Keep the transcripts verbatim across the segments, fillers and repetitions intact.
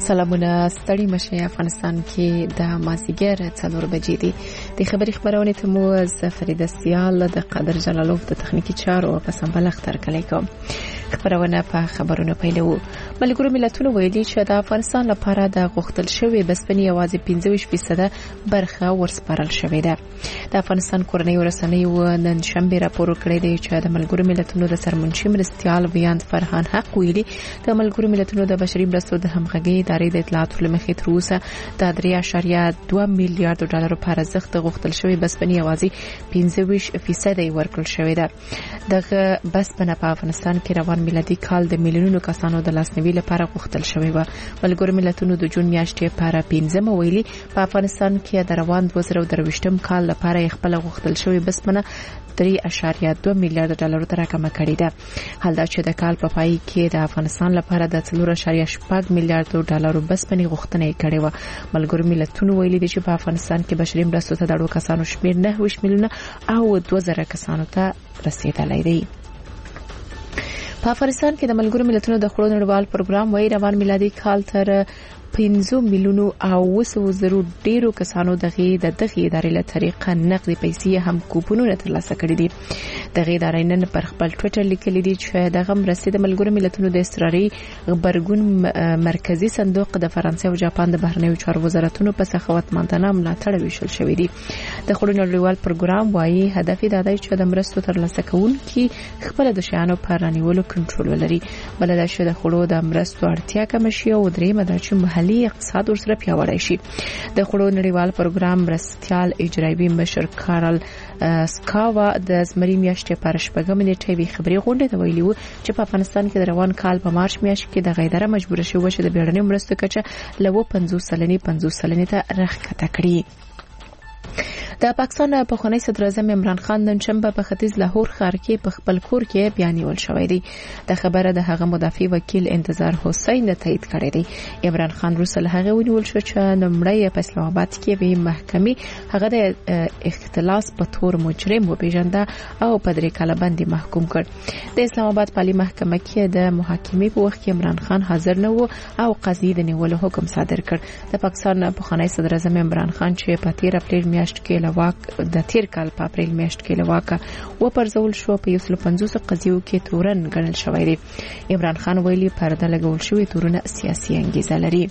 سلامونه ستړي مشه افغانستان کې د مازیګر څلور بجې دي د خبري خبرونه ته مو ز فرید سیال د قادر جلالوف د تخنیکی چارو په سمبل اختر کلی کوم خبرونه په خبرونه پیلو ملګرو ملتونو ویلي چې د افغانستان لپاره د غوښتل شوی بسپنی اوازې پنځه ویشت فیصد برخه ورسپارل شوې ده د افغانستان کورنۍ ورسنۍ نن شنبه راپور کړی دی چې د ملګرو ملتونو د سرمنشي مرستيال ویاند فرحان حق ویلي د ملګرو ملتونو د بشري مرستو د همغږي ادارې د اطلاعاتو لمخې تر اوسه د درې اعشاریه دوه میلیارډ ډالر په ارزښت غوښتل شوی بسپنی اوازې پنځه ویشت فیصد ورکړل شوې ده دغه بسپنه په افغانستان کې روان میلادي کال د میلیونونو کسانو د لاسنیوي لپاره غوښتل شوی و ملګرو ملتونو د جون میاشتې لپاره پنځمه ویلي په افغانستان کې د روان دوه زره درویشتم کال لپاره خپل غوښتل شوی بسپنه درې اعشاریه دوه میلیارډ ډالر ته راکمه کړې ده حال دا چې د کال په پای کې د افغانستان لپاره د څلور اعشاریه شپږ میلیارډ ډالر بسپنې غوښتنه کړې و ملګرو ملتونو ویلي دي چې په افغانستان کې بشري مرستو ته د اړو کسانو شمېر نه میلیونه او دوه زره کسانو ته رسیدلی دی په افغانستان کې د ملګرو ملتونو د خړو نړیوال پروګرام وای روان میلادي کال تر پنځه میلیونو او وسو زرو ډیرو کسانو دغه د دغه ادارې له طریقه نقدي پیسې هم کوپنونه ترلاسه کړي دي دغه ادارې نن پر خپل ټوئیټر لیکلي دي چې دغه مرستې د ملګرو ملتونو د استراري خبرګون مرکزی صندوق د فرانسې او جاپان د بهرنیو چارو وزارتونو په سخاوتمندانه ملاتړ ویشل شوې دي د خړو نړیوال پروګرام وایي هدف دا دی چې د مرستو ترلاسه کوونکي خپل د شیانو پر رانیولو کنټرول ولري بل دا چې د خړو د مرستو اړتیا کم شي او درې مده چې محلي اقتصاد ورسره پیاوړی شي د خړو نړیوال پروګرام مرستيال اجرایي مشر کارل سکاوا د زمري میاشتې پر شپږم نیټه وی خبري غونډه ته ویلي و چې په افغانستان کې د روان کال په مارچ میاشت کې د غیدره مجبور شو چې د بیړنۍ مرستو کچه له پنځوس سلنې پنځوس سلنې ته راښکته کړي د پاکستان په خونی صدر اعظم عمران خان نن شنبه په ختیځ لاهور ښار کې په خپل کور کې بیان نیول شوی دی د خبره د هغه مدافع وکیل انتظار حسین تایید کړی دی عمران خان روسل هغه ونیول شو چې نمړی په اسلام آباد کې وی محکمې هغه د اختلاس په تور مجرم وپیژنده او په درې کاله باندې محکوم کړ د اسلام آباد پالي محکمه کې د محاکمې په وخت کې عمران خان حاضر نه و او قاضي د نیولو حکم صادر کړ د پاکستان په خونی صدر اعظم عمران خان چې په تیر اپریل میاشت کې لواک د تیر کال په اپریل میاشت کې لواکه و پرځول شو په یو سل پنځوس قضیو کې تورن ګڼل شوی دی عمران خان ویلي پرده لګول شوی تورونه سیاسي انګیزه لري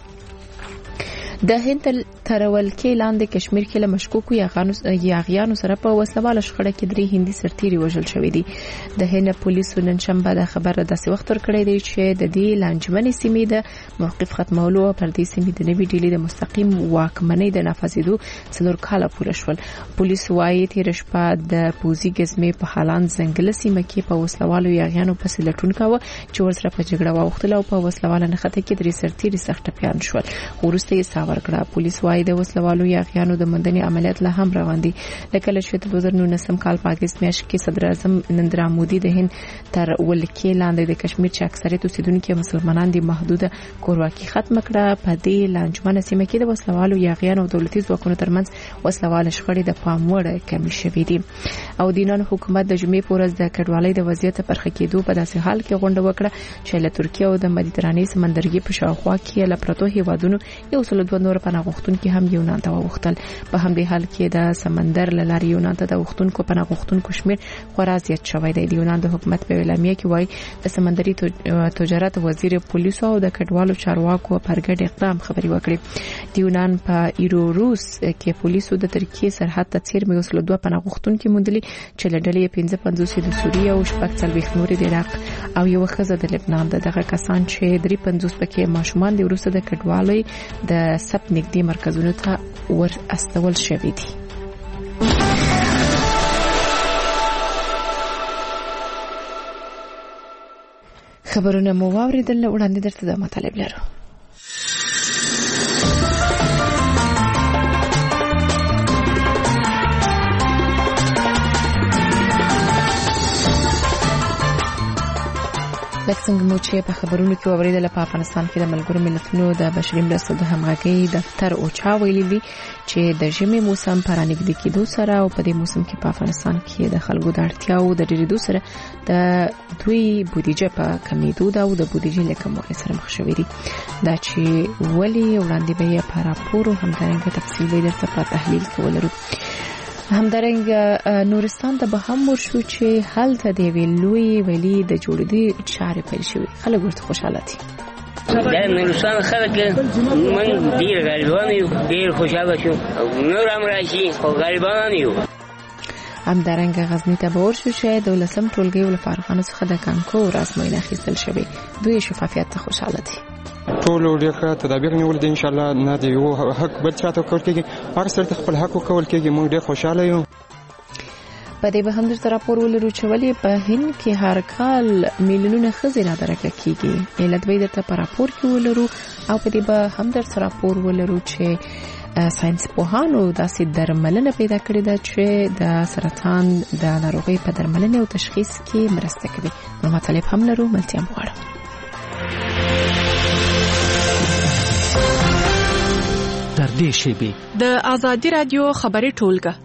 د هند ترول کې لاندې کشمیر کې له مشکوکو یاغیانو سره په وسلواله شخړه کې درې هندي سرتیري وژل شوی دي د هند پولیسو نن شنبه د خبره داسې وخت ورکړی دی چې د دې لانجمنې سیمې د موقف ختمولو پر دې سیمې د نوي ډیلي د مستقیم واکمنۍ د نافذېدو څلور کاله پوره شول پولیس وايي تیر شپه د پوزي ګزمې په حالان ځنګل سیمه کې په وسلوالو یاغیانو پسې لټون کاوه چې ورسره په جګړه واوښتل او په وسلواله نښته کې درې سرتیري سخت ټپیان شول ورسته یې ورکړه پولیس وايي د وسلوالو یاغیانو د مندني عملیات له هم روان دي لکه چې د دوه زره نولسم کال په اگست میاشت کې صدر اعظم نریندرا مودي د هند تر ولکې لاندې د کشمیر چې اکثریت اوسیدونکو مسلمانان دي محدوده کورواکي ختم کړه په دې لانجمنه سیمه کې د وسلوالو یاغیانو او دولتي ځواکونو ترمنځ وسلواله شخړې د پام وړ کمی شوې دي او دینان حکومت د جمعې پورز د کډوالۍ د وضعیت پرخه کېدو په داسې حال کې غونډه وکړه چې له ترکیه او د مدیترانې سمندرګي په شاوخوا کې له پروتو هیوادونو یو سل دوه نور پناه غوښتونکو هم یونان ته وغوښتل په همدې حال کې د سمندر لاري یونان ته د غوښتونکو پناه غوښتونکو شمیر خورا زیات شوی دی د یونان د حکومت په اعلامیه کې وایي د سمندري تجارت وزیر پولیسو او د کډوالو چارواکو پر ګډ اقدام خبري وکړي د یونان په ایروروس کې پولیسو د ترکیه سرحد ته چیر مې وسلو دوه پناه غوښتونکو موندلي چې لړلې پنځه پنځوس د سوریه او شپږ څلوېښت نور د عراق او یو ښځه د لبنان دغه کسان چې درې پنځوس پکې ماشومان د وروسته د کډوالۍ د سب نږدې مرکزونو ته ور استول شوی دي خبرونه مو واوریدل وړاندې درته د مطالب لرو لکه څنګه مو چې په خبرونو کې اوریدل په افغانستان کې د ملګرو ملتونو د بشري مرستو د همغږي دفتر اوچا ویلي دي چې د ژمي موسم پر نږدې کېدو سره او په دې موسم کې په افغانستان کې د خلکو د اړتیاو د ډېرېدو سره د دوی بودیجه په کمیدو او د بودیجې له کموالي سره مخ شوي دي. دا چې ولې وړاندې به یې په راپور او همدارنګه تفصیلي درته په تحلیل کې ولرو. همدارنګه نورستان ته به هم ورشو چې هلته د یوې لویې ویلې د جوړېدو چارې پیل شوي. خلک ورته خوشحاله دي. د نورستان خلک موږ ډېر غریبان یو، ډېر خوشحاله شو. نور هم راشي خو غریبان یو. همدارنګه غزني ته به ورشو چې د ولسم ټولګي له فارغانو څخه د کانکور ازموینه اخیستل شوې. دوی شفافیت ته خوشحاله دي. ټول ډېر تدابیر نیول دي ان شاء الله. نه دی یو حق بل چاته کول کېږي، هر څه خپل حق کول کېږي. موږ ډېر خوشاله یو. په دې به هم درته راپور ولرو چې ولې په هند کې هر کال میلیونونه ښځې نادرکه کېږي. علت به درته په راپور کې ولرو او په دې به هم درته راپور ولرو چې ساينس پوهانو داسې درملنه پیدا کړې ده چې د سرطان د ناروغۍ په درملنه او تشخیص کې مرسته کوي. نو مطالب هم لرو، ملتیا مغواړم. در دې شیبې د آزادي رادیو خبري ټولګه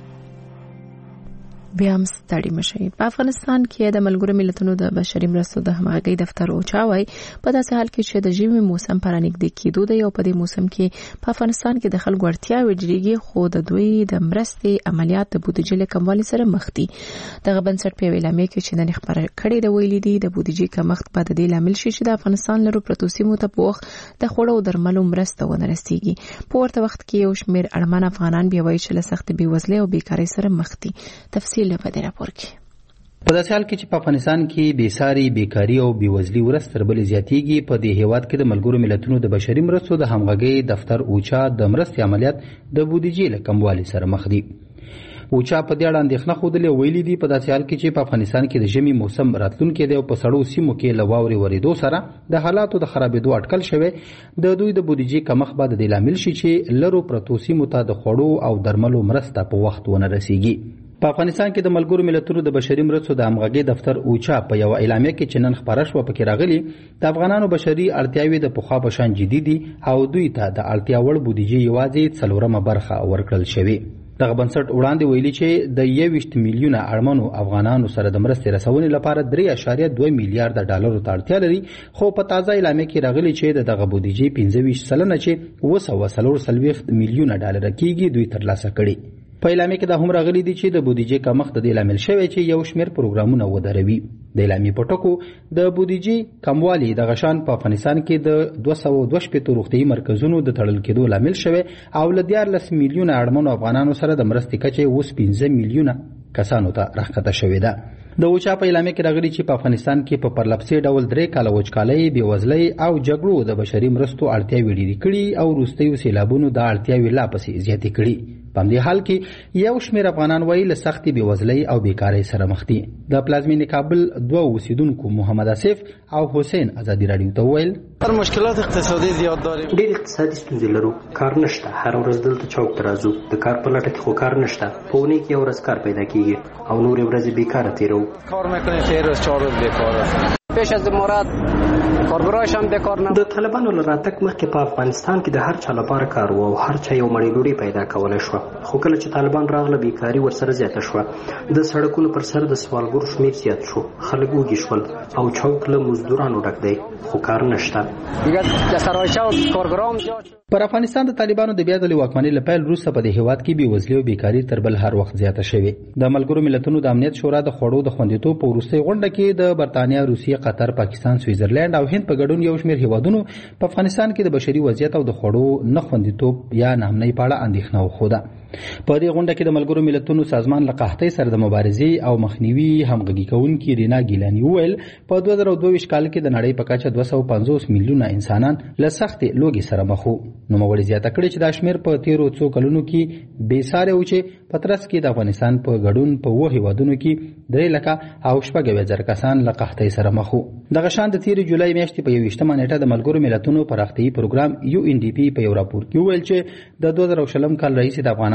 بیا هم ستړي مشي. په افغانستان کې د ملګرو ملتونو د بشري مرستو د همغږي دفتر اوچا وایي په داسې حال کې چې د ژمي موسم پر نږدې کېدو دی او په دې موسم کې په افغانستان کې د خلکو اړتیاوې ډېرېږي، خو د دوی د مرستې عملیات د بودیجې له کموالي سره مخ دي. دغه بنسټ په اعلامیه کې چې نن خبره کړې ده ویلي دي د بودیجې کمښت په دې لامل شي چې د افغانستان لرو پرتو سیمو ته په وخت د خوړو او درملو مرسته ونه رسیږي. په ورته وخت کې یو شمېر اړمن افغانان بیا وایي چې له سختې بېوزلۍ او بیکارۍ سره مخ دي. تفصیل په دې راپور کې. په داسې حال کې چې په افغانستان کې بېساري بیکاري او بېوزلي ورځ تر بلې زیاتېږي، په دې هېواد کې د ملګرو ملتونو د بشري مرستو د همغږۍ دفتر اوچا د مرستې عملیات د بودیجې له کموالي سره مخ دي. اوچا په دې اړه اندېښنه ښودلې، ویلي دي په داسې حال کې چې په افغانستان کې د ژمي موسم راتلونکی دی او په سړو سیمو کې له واورې ورېدو سره د حالاتو د خرابېدو اټکل شوی، د دوی د بودیجې کمښت به د دې لامل شي چې لرو پرتو سیمو ته د خوړو او درملو مرسته په وخت ونه رسیږي. په افغانستان کې د ملګرو ملتونو د بشري مرستو د همغږۍ دفتر اوچا په یو اعلامیه کې چې نن خبره شوه پکې راغلي د افغانانو بشري اړتیاوې د پخوا په شان جدي دي او دوی ته د اړتیا وړ بودیجې یوازې څلورمه برخه ورکړل شوې. دغه بنسټ وړاندې ویلي چې د یوویشت میلیونه اړمنو افغانانو سره د مرستې رسونې لپاره درې اعشاریه دوه میلیارډه ډالرو ته اړتیا لري، خو په تازه اعلامیه کې راغلي چې د دغه بودیجې پنځه ویشت سلنه چې اوه سوه څلور څلوېښت میلیونه ډالره کېږي دوی ترلاسه کړي. په اعلامیه کې دا هم راغلي دي چې د بودیجې کمښت د دې لامل شوی چې یو شمېر پروګرامونه ودروي. د اعلامیې په ټکو د بودیجې کموالی د غشان په افغانستان کې د دوه سوه دوه شپېته روغتیایي مرکزونو د تړل کېدو لامل شوی او له دیارلس میلیونه اړمنو افغانانو سره د مرستې کچه اوس پنځه میلیونه کسانو ته راښکته شوې ده. د اوچا په اعلامیه کې راغلي چې په افغانستان کې په پرلپسې ډول درې کاله وچکالۍ، بېوزلۍ او جګړو د بشري مرستو اړتیاوې ډېرې کړي او وروستیو سیلابونو د اړتیاوې لا پسې زیاتې کړي. په همدې حال کې یو شمېر افغانان وایي له سختې بېوزلۍ او بیکارۍ سره مخ دي. د پلازمېنې کابل دوه اوسیدونکو محمد آصف او حسین ازادي راډیو ته وویل تر مشکلات اقتصادي زیات داریم، ډېر اقتصادي ستونزې لرو، کار نشته، هر ورځ دلته چوک ته راځو، د کار په لټه کې خو کار نشته، په اونۍ کې یو ورځ کار پیدا کېږي او نورې ورځې بیکاره تېروو. کار میکنیم سه روز چهار روز بیکار است. پیش از امارات کارګرایش هم بیکار نه. د طالبانو له راتګ مخکې په افغانستان کې د هر چا لپاره کار و او هر چا یو مړۍ ډوډۍ پیدا کولی شوه، خو کله چې طالبان راغله بیکاري ورسره زیاته شوه، د سړکونو پر سر د سوالګرو شمېر زیات شو، خلک وږي شول او چوک له مزدورانو ډک دی خو کار نشته. دیگه دسترایچه او کارګرام زیات شو. پر افغانستان د طالبانو د بیا ځلې واکمنۍ له پیل وروسته په دې هېواد کې بېوزلي او بیکاري تر بل هر وخت زیاته شوې. د ملګرو ملتونو د امنیت شورا د خوړو د خوندیتوب په وروستۍ غونډه کې د برتانیا، روسیې، قطر، پاکستان، سویزرلینډ او هند په ګډون یو شمېر هېوادونو په افغانستان کې د بشري وضعیت او د خوړو نه خوندیتوب یا ناامنۍ په اړه اندېښنه وښوده. په دې غونډه کې د ملګرو ملتونو سازمان له قحطۍ سره د مبارزې او مخنیوي همغږي کوونکي رینا ګیلاني وویل په دوه زره دوه ویشت کال کې د نړۍ په کچه دوه سوه پنځوس میلیونه انسانان له سختې لوږې سره مخ وو. نوموړي زیاته کړې چې دا شمېر په تیرو څو کلونو کې بېسارې و چې په ترڅ کې د افغانستان په ګډون په اووه هېوادونو کې درې لکه او شپږ اویا زره کسان له قحطۍ سره مخ وو. دغه شان د تېرې جولای میاشتې په یوویشتمه نیټه د ملګرو ملتونو پراختیایي پروګرام یو ان ډي پي په یو راپور کې وویل چې د دوه زره شلم کال راهیسې د افغانانو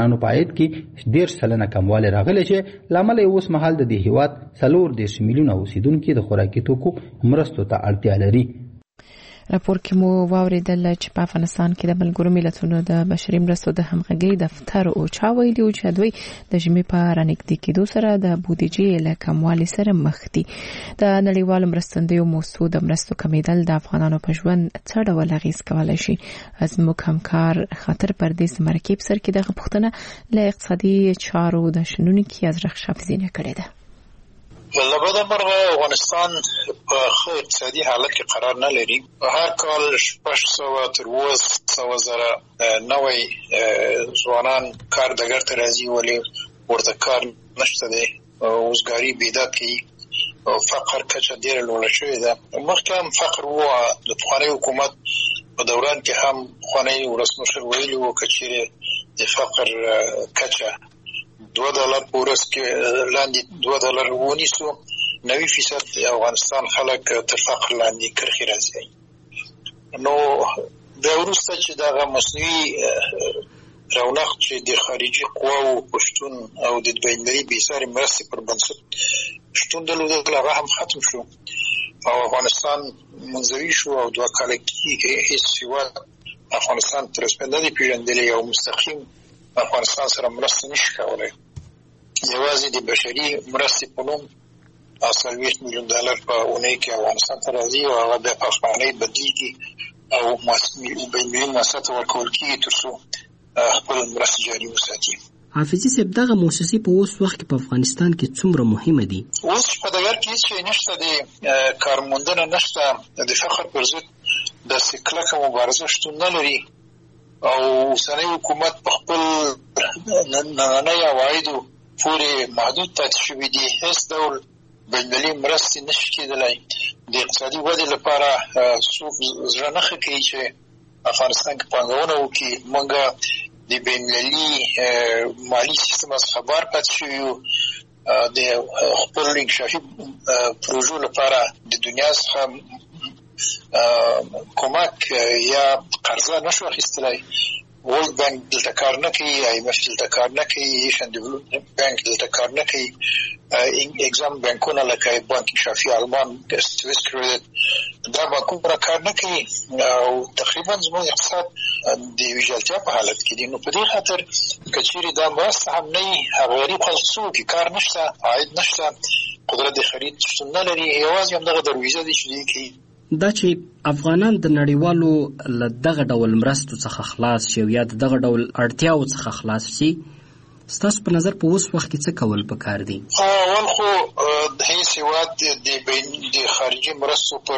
افغانانو په عاید کې دېرش سلنه کموالی راغلی چې له امله یې اوس مهال د دې هېواد څلور دېرش میلیونه اوسېدونکي د خوراکي توکو مرستو ته اړتیا لري. راپور کې مو واوریدل چې په افغانستان کې د ملګرو ملتونو د بشري مرستو د همغږۍ دفتر اوچا ویلي و چې دوی د ژمي په رانږدې کېدو سره د بودیجې له کموالي سره مخ دي. د نړیوالو مرستندویو موضوع د مرستو کمیدل د افغانانو په ژوند څه ډول اغیز کولی شي. زموږ همکار خاطر پردیس مرکب سر کې دغه پوښتنه له اقتصادي چارو د شنونکي ازرق شافزینه کړې ده. لبدا مرغه افغانستان په ښه اقتصادي حالت کې قرار نه لري. هر کال شپږ سوه تر اووه سوه زره نوی ځوانان کار ډګر ته راځي ولې ورته کار نشته دی. وزګاري بیداد کوي او فقر کچه ډېره لوړه شوې ده. مخکې هم فقر و د پخواني حکومت په دوران کې هم پخوانی ولسمشر ویلي و که چیرې د فقر کچه دو ډالر په ورځ کې لاندې دوه ډالر ونیسو نوي فیصد افغانستان خلک تر فقر لاندې کرښې راځي. نو دا وروسته چې دغه مصنوعي رونق چې د خارجي قواو پشتون او د بینالمللي بېسارې مرستې پر بنسټ شتون درلود هغه هم ختم شو او افغانستان منزوي شو او دوه کاله کې هېڅ هېواد افغانستان تر اوسه نه دی پېژندلی او مستقیم افغانستان سره مرسته نشي کولی. یوازې د بشري مرستې په نوم څلوېښت میلیون ډالر په اونۍ کې افغانستان ته راځي او هغه بیا په افغانۍ بدلېږي او بینالمللي مؤسساتو ته ورکول کېږي تر څو خپل مرستې جاري وساتي. حافظي صاحب دغه مؤسسې په اوس وخت کې په افغانستان کې څومره مهمه دي؟ اوس په ډګر کې هېڅ شی نشته دی، کارموندنه نشته، د فقر پر ضد داسې کلکه مبارزه شتون نه لري او اوسنی حکومت په خپل نننۍ عوایدو پورې محدود پاتې شوي دي. هېڅ ډول بینالمللي مرستې نشي کېدلی. د اقتصادي ودې لپاره څوک زړه نه ښه کوي چې افغانستان کې پانګونه وکړي. موږ د بینالمللي مالي سیستم څخه بار پاتې شوي یو. د خپل انکشافي پروژو لپاره د دنیا څخه کومک یا قرضه نشو اخیستلی. ورلد بانک دلته کار نه کوي، آی ایم اف دلته کار نه کوي، ایشین ډیولپمنټ بانک دلته کار نه کوي. اګزام بانکونه لکه بانک انکشافي آلمان، سویس کریډټ دا بانکونه کار نه کوي او تقریبا زموږ اقتصاد د ویجاړتیا په حالت کې دی. نو په دې خاطر که چیرې دا مرسته هم نه وي هغه غریب خلک څه وکړي؟ کار نشته، عاید نشته، قدرت د خرید شتون نه لري، یوازې همدغه درویزه دی چې دوی کوي. دا چې افغانان د نړیوالو له دغه ډول مرستو څخه خلاص شي یا د دغه ډول اړتیاو څخه خلاص شي، ستاسو په نظر په اوس وخت کې څه کول پکار دي؟ اول خو د هیڅ هېواد د خارجي مرستو پر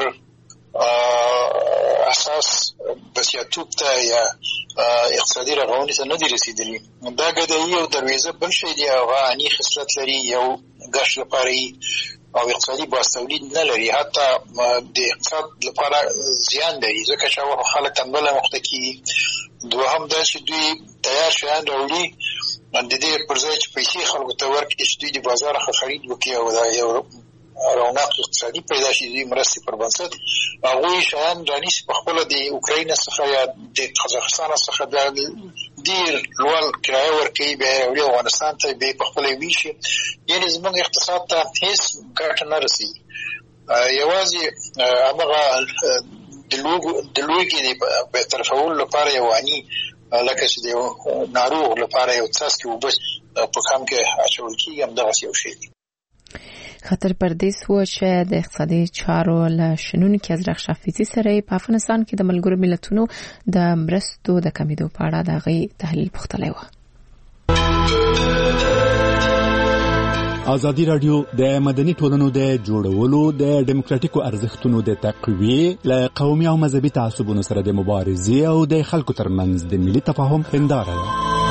اساس بسیاتوب ته یا اقتصادي رغونې ته نه دي رسېدلي. دا ګډوي او درویزه بل شی دی، هغه انی خصلت لري، یو ګټ لپاره او اقتصادي باز تولید نه لري، حتی د اقتصاد لپاره زیان لري ځکه چې هغه خلک تنبله مخته کېږي. دوهم دا چې دوی تیار شیان راوړي د دې پر ځای چې پیسې خلکو ته ورکړي چې دوی د بازار څخه خرید وکړي او دا یو رونق اقتصادي پیدا شي دوی مرستې پر بنسټ هغوی شیان رانیسي په خپله د اوکراین څخه یا د قزاقستان څخه بیا ډېر لوړ کرایه ورکوي، بیا یې راوړي افغانستان ته، بیا یې په خپله ویشي. یعنې زموږ اقتصاد ته هېڅ ګټه نه رسوي. یوازې همغه د لوږې د برطرفولو لپاره یو اني لکه چې د ناروغ لپاره یو څاڅکي اوبه په کام کې اچول کېږي، همدغسې یو شی دی. خاطر پردیس و چې د اقتصادي چارو له شنونکي ازرق شافزي سره په افغانستان کې د ملګرو ملتونو د مرستو د کمیدو په اړه د هغې تحلیل پوښتلی و. ازادي راډیو د مدني ټولنو د جوړولو د ډیموکراتیکو ارزښتونو د تقویې له قومي او مذهبي تعصبونو سره د مبارزې او د خلکو ترمنځ د ملي تفاهم هنداره ده.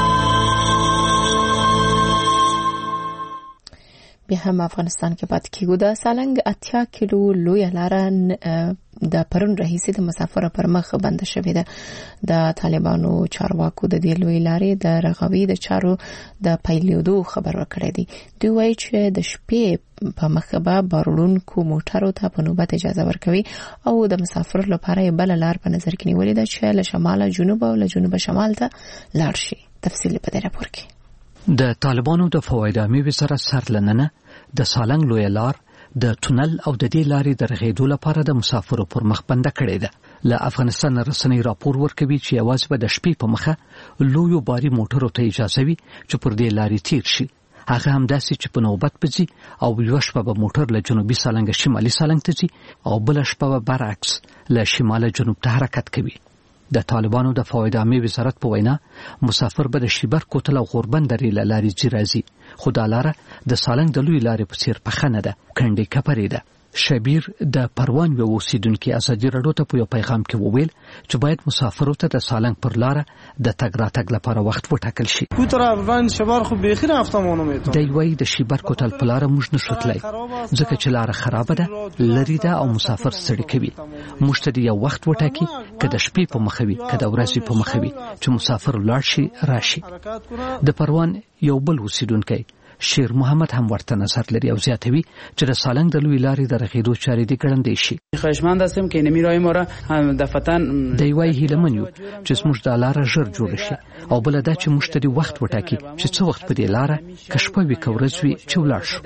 بیا هم افغانستان کې پاتې کېږو. د سالنګ اتیا کیلو لویه لاره د پرون راهیسې د مسافرو پر مخ بنده شوې ده. د طالبانو چارواکو د دې لویې لارې د رغوي د چارو د پیلېدو خبر ورکړی دی. دوی وایي چې د شپې په مخه به بارولونکو موټرو ته په نوبت اجازه ورکوي او د مسافرو لپاره یې بله لار په نظر کې نیولې ده چې له شماله جنوب او له جنوب شمال ته لاړ شي. تفصیل په دې راپور کې. د طالبانو د فوایدامي وزارت سرلننه د سالنګ لوی لار د تونل او د دې لارې د رغېدو لپاره د مسافرو پر مخ بنده کړې ده. له افغانستان رسنۍ راپور ورکوي چې یوازې به د شپې په مخه لویو باري موټرو ته اجازه وي چې پر دې لارې تیر شي. هغه هم داسې چې په نوبت بځي او یو شپه به موټر له جنوبي سالنګ شمالي سالنګ ته ځي او بل شپه به برعکس له شماله جنوب ته حرکت کوي. د طالبانو د فوایدامي وزارت په وینا مسافر به د شیبر کوتل او غوربند لري له لارې ځي راځي، خو دا لاره د سالنګ د لوی لارې په څیر پخه نه ده، کنډې کپرې ده. شبیر د پروان یو اوسیدونکي ازادي راډیو ته په یو پیغام کې وویل چې باید مسافرو ته د سالنګ پر لاره د تګ راتګ لپاره وخت وټاکل شي. کوترافغان شبار خو بخیر افتمانو میته دی وای د شیبر کوتل په لاره موږ نشو تلای ځکه چې لاره خراب ده، لری ده او مسافر ستړي کوي. موږ ته یو وخت وټاکي که د شپې په مخوي که د ورځې په مخوي چې مسافر لاړ شي راشي. د پروان یو بل اوسیدونکي شیر محمد هم ورته نظر لري او زیاتوي چې د سالنګ د لوی لارې د رغېدو چارې دې ګړندې شي. خواهشمند هستم که اینمی راه ما را دفتن دی وای هیلمن یو چې زموږ د لاره ژر جوړ شي او بل دا چې موږ ته وخت وټاکي چې څو وخت په دې لاره کشپه وي کورځ وي چې ولاړ شو.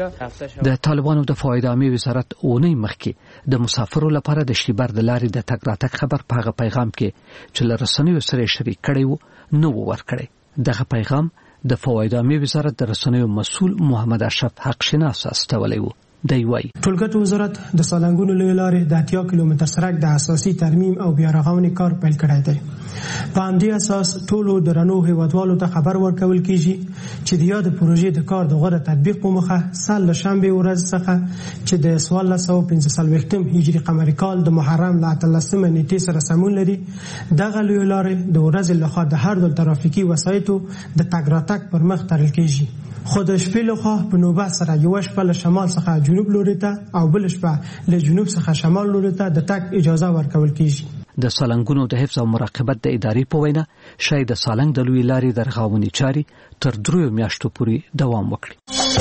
د طالبانو د فوایدامي وزارت اونۍ مخکې د مسافرو لپاره د شیبر د لارې د تګ راتګ خبر په هغه پیغام کې چې له رسنیو سره شریک کړی وو نو ورکړی. دغه پیغام د فوایدامي وزارت د رسنیو مسؤل محمد اشرف حق شناس استولی وو. دی وای ټولګټو وزارت د سالنګونو لوی لارې د اتیا کیلومتر سرک د اساسي ترمیم او بیا رغونې کار پیل کړی دی. په همدې اساس ټولو درنو هیوادوالو ته خبر ورکول کیږي چې د یاد پروژې د کار د غوره تطبیق په مخه سال له شنبه ورځ څخه چې د څوارلس سوه پنځه څلوېښتم هجري قمري کال د محرم له اتلسمه نیټې سره سمون لري. دغه لوی لارې د ورځې لخوا د هر ډول ترافیکي وسایطو د تګ راتګ پر مخ تړل کیږي، خو د شپې لخوا په نوبت سره یو شپه له شمال څخه جنوب لوري ته او بل شپه له جنوب څخه شمال لوري ته د تګ اجازه ورکول کیږي. د سالنګونو د حفظ او مراقبت د ادارې په وینا شاید د سالنګ د لوی لارې د رغونې چارې تر دریو میاشتو پورې دوام وکړي.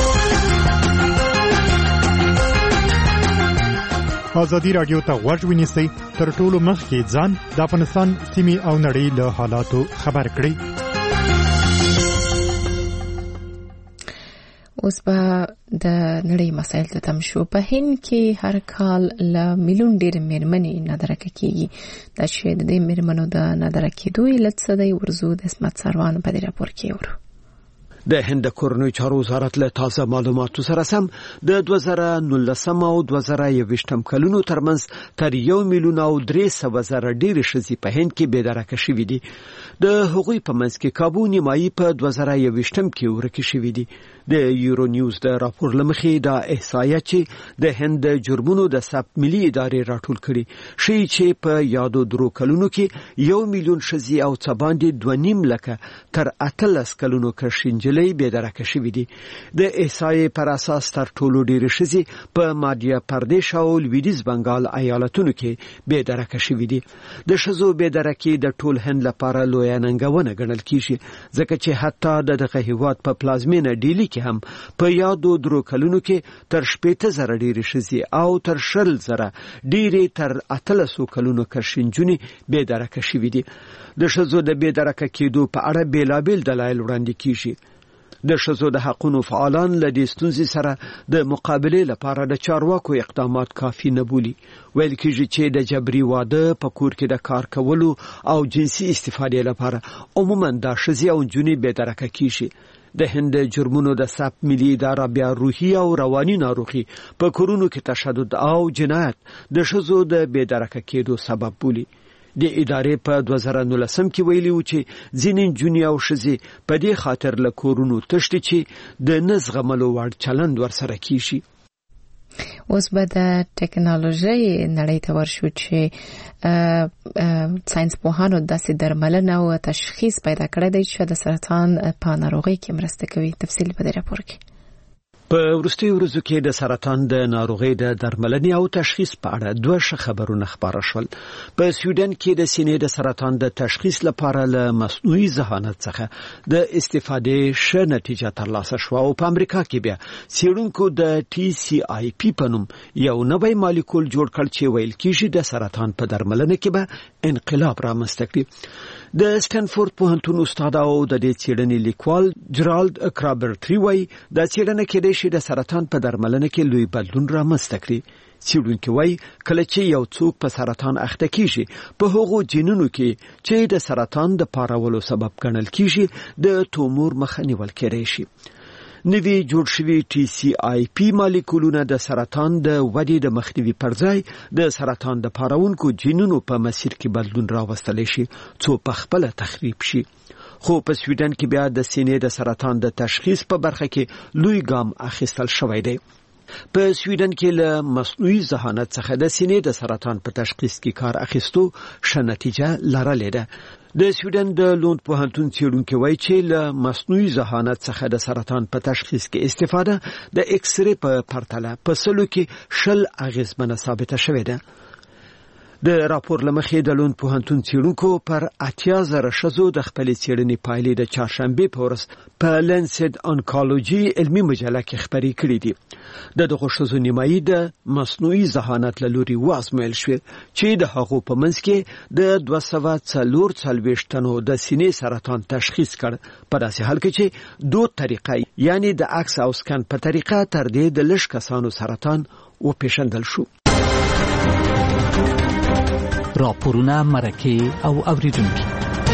ازادي راډیو ته غوږ ونیسئ، تر ټولو مخکې ځان د افغانستان سیمې او نړۍ له حالاتو خبر کړئ. اوس به د نړۍ مسایل ته تم شو. په هند کې هر کال له میلیون ډېر میرمنې نادرکه کیږي. دا چې د دې میرمنو د نادرکه کېدو علت څه دی ورزو د اسمت سروان په دې راپور کې ورو. د هند کورنۍ چارو وزارت له تازه معلوماتو سره سم د دوه زره نولسم او دوه زره یوویشتم کلونو ترمنځ تر یو میلیون او درې سوه زره ډېرې ښځې په هند کې بېدرکه شوي دي. د هغوی په منځ کې کابو نیمایي په دوه زره یوویشتم کې ورکې شوي دي. د یورو نیوز د راپور له مخې دا احصایه چې د هند د جرمونو د ثبت ملي ادارې راټول کړي ښیي چې په یادو درو کلونو کې یو میلیون ښځې او څه باندې دوه نیم لکه تر اتلس کلونو کشنجلۍ بېدرکه شوي دي. د احصایې پر اساس تر ټولو ډېرې ښځې په مادیا پردیش او لویدیځ بنګال ایالتونو کې بېدرکه شوي دي. د ښځو بېدرکي د ټول هند لپاره لویه ننګونه ګڼل کیږي ځکه چې حتی د دغه هیواد په پلازمینه ډیلي کې هم په یادو درو کلونو کې تر شپېته زره ډېرې ښځې او تر شل زره ډېرې تر اتلسو کلونو کشنجونې بېدرکه شوي دي. د ښځو د بېدرکه کېدو په اړه بېلابېل دلایل وړاندې کیږي. د ښځو د حقونو فعالان له دې ستونزې سره د مقابلې لپاره د چارواکو اقدامات کافي نه بولي. ویل کېږي چې د جبري واده په کور کې د کار کولو او جنسي استفادې لپاره عموما دا ښځې او نجونې بېدرکه کیږي. د هند جرمونو د ثبت ملي اداره بیا روحي او رواني ناروغي په کورونو کې تشدد او جنایت د ښځو د بېدرکه کېدو سبب بولي. د ادارې په دوه زره نولسم کې ویلي و چې ځینې نجونې او ښځې په دې خاطر له کورونو تښتي چې د نه زغملو وړ چلند ورسره کیږي. اوس به د ټکنالوژي نړۍ ته ورشو چې ساينس پوهانو داسې درملنه او تشخیص پیدا کړی دی چې د سرطان په ناروغۍ کې مرسته کوي. تفصیل په دې راپور کې. په وروستیو ورځو کې د سرطان د ناروغۍ د درملنې او تشخیص په اړه دوه ښه خبرونه خپاره شول. په سویډن کې د سینې د سرطان د تشخیص لپاره له مصنوعي ذهانت څخه د استفادې ښه نتیجه ترلاسه شوه او په امریکا کې بیا څېړونکو د ټي سی آی پی په نوم یو نوی مالیکول جوړ کړ چې ویل کېږي د سرطان په درملنه کې به انقلاب رامنځته کړي. د سټنفورد پوهنتون استاد او د دې څېړنې لیکوال جرالد کرابرټری وایي د څېړنې کې د شي د سرطان په درملنه کې لوی بدلون رامنځته کړي. څېړونکي وایي کله چې یو څوک په سرطان اخته کیږي په هغو جینونو کې چې د سرطان د پارولو سبب ګڼل کیږي د تومور مخه نیول کېدای شي. نوی جوړ شوی ټي سي آی پی مالیکولونه د سرطان د ودې د مخنیوي پر ځای د سرطان د پارونکو جینونو په مسیر کې بدلون راوستلی شي څو په خپل تخریب شي. خو په سویډن کې بیا د سینې د سرطان د تشخیص په برخه کې لوی ګام اخیستل شوی دی. په سویډن کې له مصنوعي ذهانت څخه د سینې د سرطان په تشخیص کې کار اخیستو ښه نتیجه لرلې ده. د سویډن د لوند پوهنتون څېړونکي وایي چې له مصنوعي ذهانت څخه د سرطان په تشخیص کې استفاده د ایکس ری په پرتله په سلو کې شل اغیزمنه ثابته شوې ده. د راپور لمخې د لوند پوهنتون څېړونکو پر اتیا زره ښځو د خپلې څېړنې پایلې د چهارشنبې په ورځ په لنسید انکالوجي علمي مجله کې خپرې کړې دي. د دغو ښځو نیمایي د مصنوعي ذهانت له لوري وازمویل شوې چې د هغو په منځ کې د دوه سوه څلور څلوېښت تنو د سینې سرطان تشخیص کړ په داسې حال کې چې دو طریقه یعنی د عکس او سکن په طریقه تر دې د لږ کسانو سرطان وپېژندل شو. راپورونه مرکه او اوریدونکي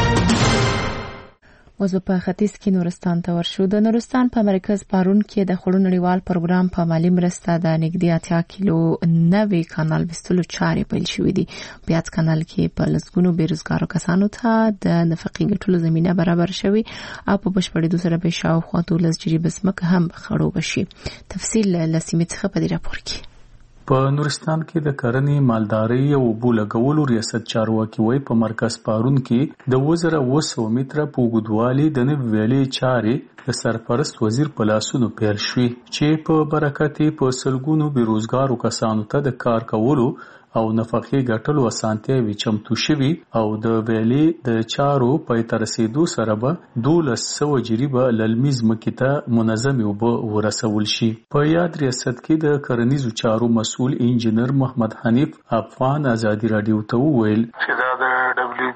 وزو په ختیځ کې نورستان ته ورشو. د نورستان په مرکز پارون کې د خړو نړیوال پروګرام په مالی مرسته د نږدې اتیا کیلو نوي کانال وستلو چارې پیل شوې دي. بیات کانال کې په لسګونو بیروزګارو کسانو ته د نفقې ګټلو زمينه برابر شوې او په بشپړېدو سره به شاوخوا دولس جریب ځمکه هم خړو بشي. تفصیل لسیمه څخه په دې راپور کې. په نورستان کې د کرنې مالدارۍ او اوبو لګولو ریاست چارواکي وایي په مرکز پارون کې د وزره اوه سوه متره په اوږدوالي د نوې ویلې چارې د سرپرست وزیر په لاسونو پیل شوې چې په برکت یې په سلګونو بیروزګارو کسانو ته د کار کولو او نفقې ګټلو اسانتیاوې چمتو شوي او د ویلې د چارو پای ته رسېدو سره به دولس سوه جریبه للمي ځمکې ته منظمې اوبه ورسول شي. په یاد ریاست کې د کرنیزو چارو مسؤل انجینر محمد حنیف افغان ازادي راډیو ته وویل چې دا د ډبلیو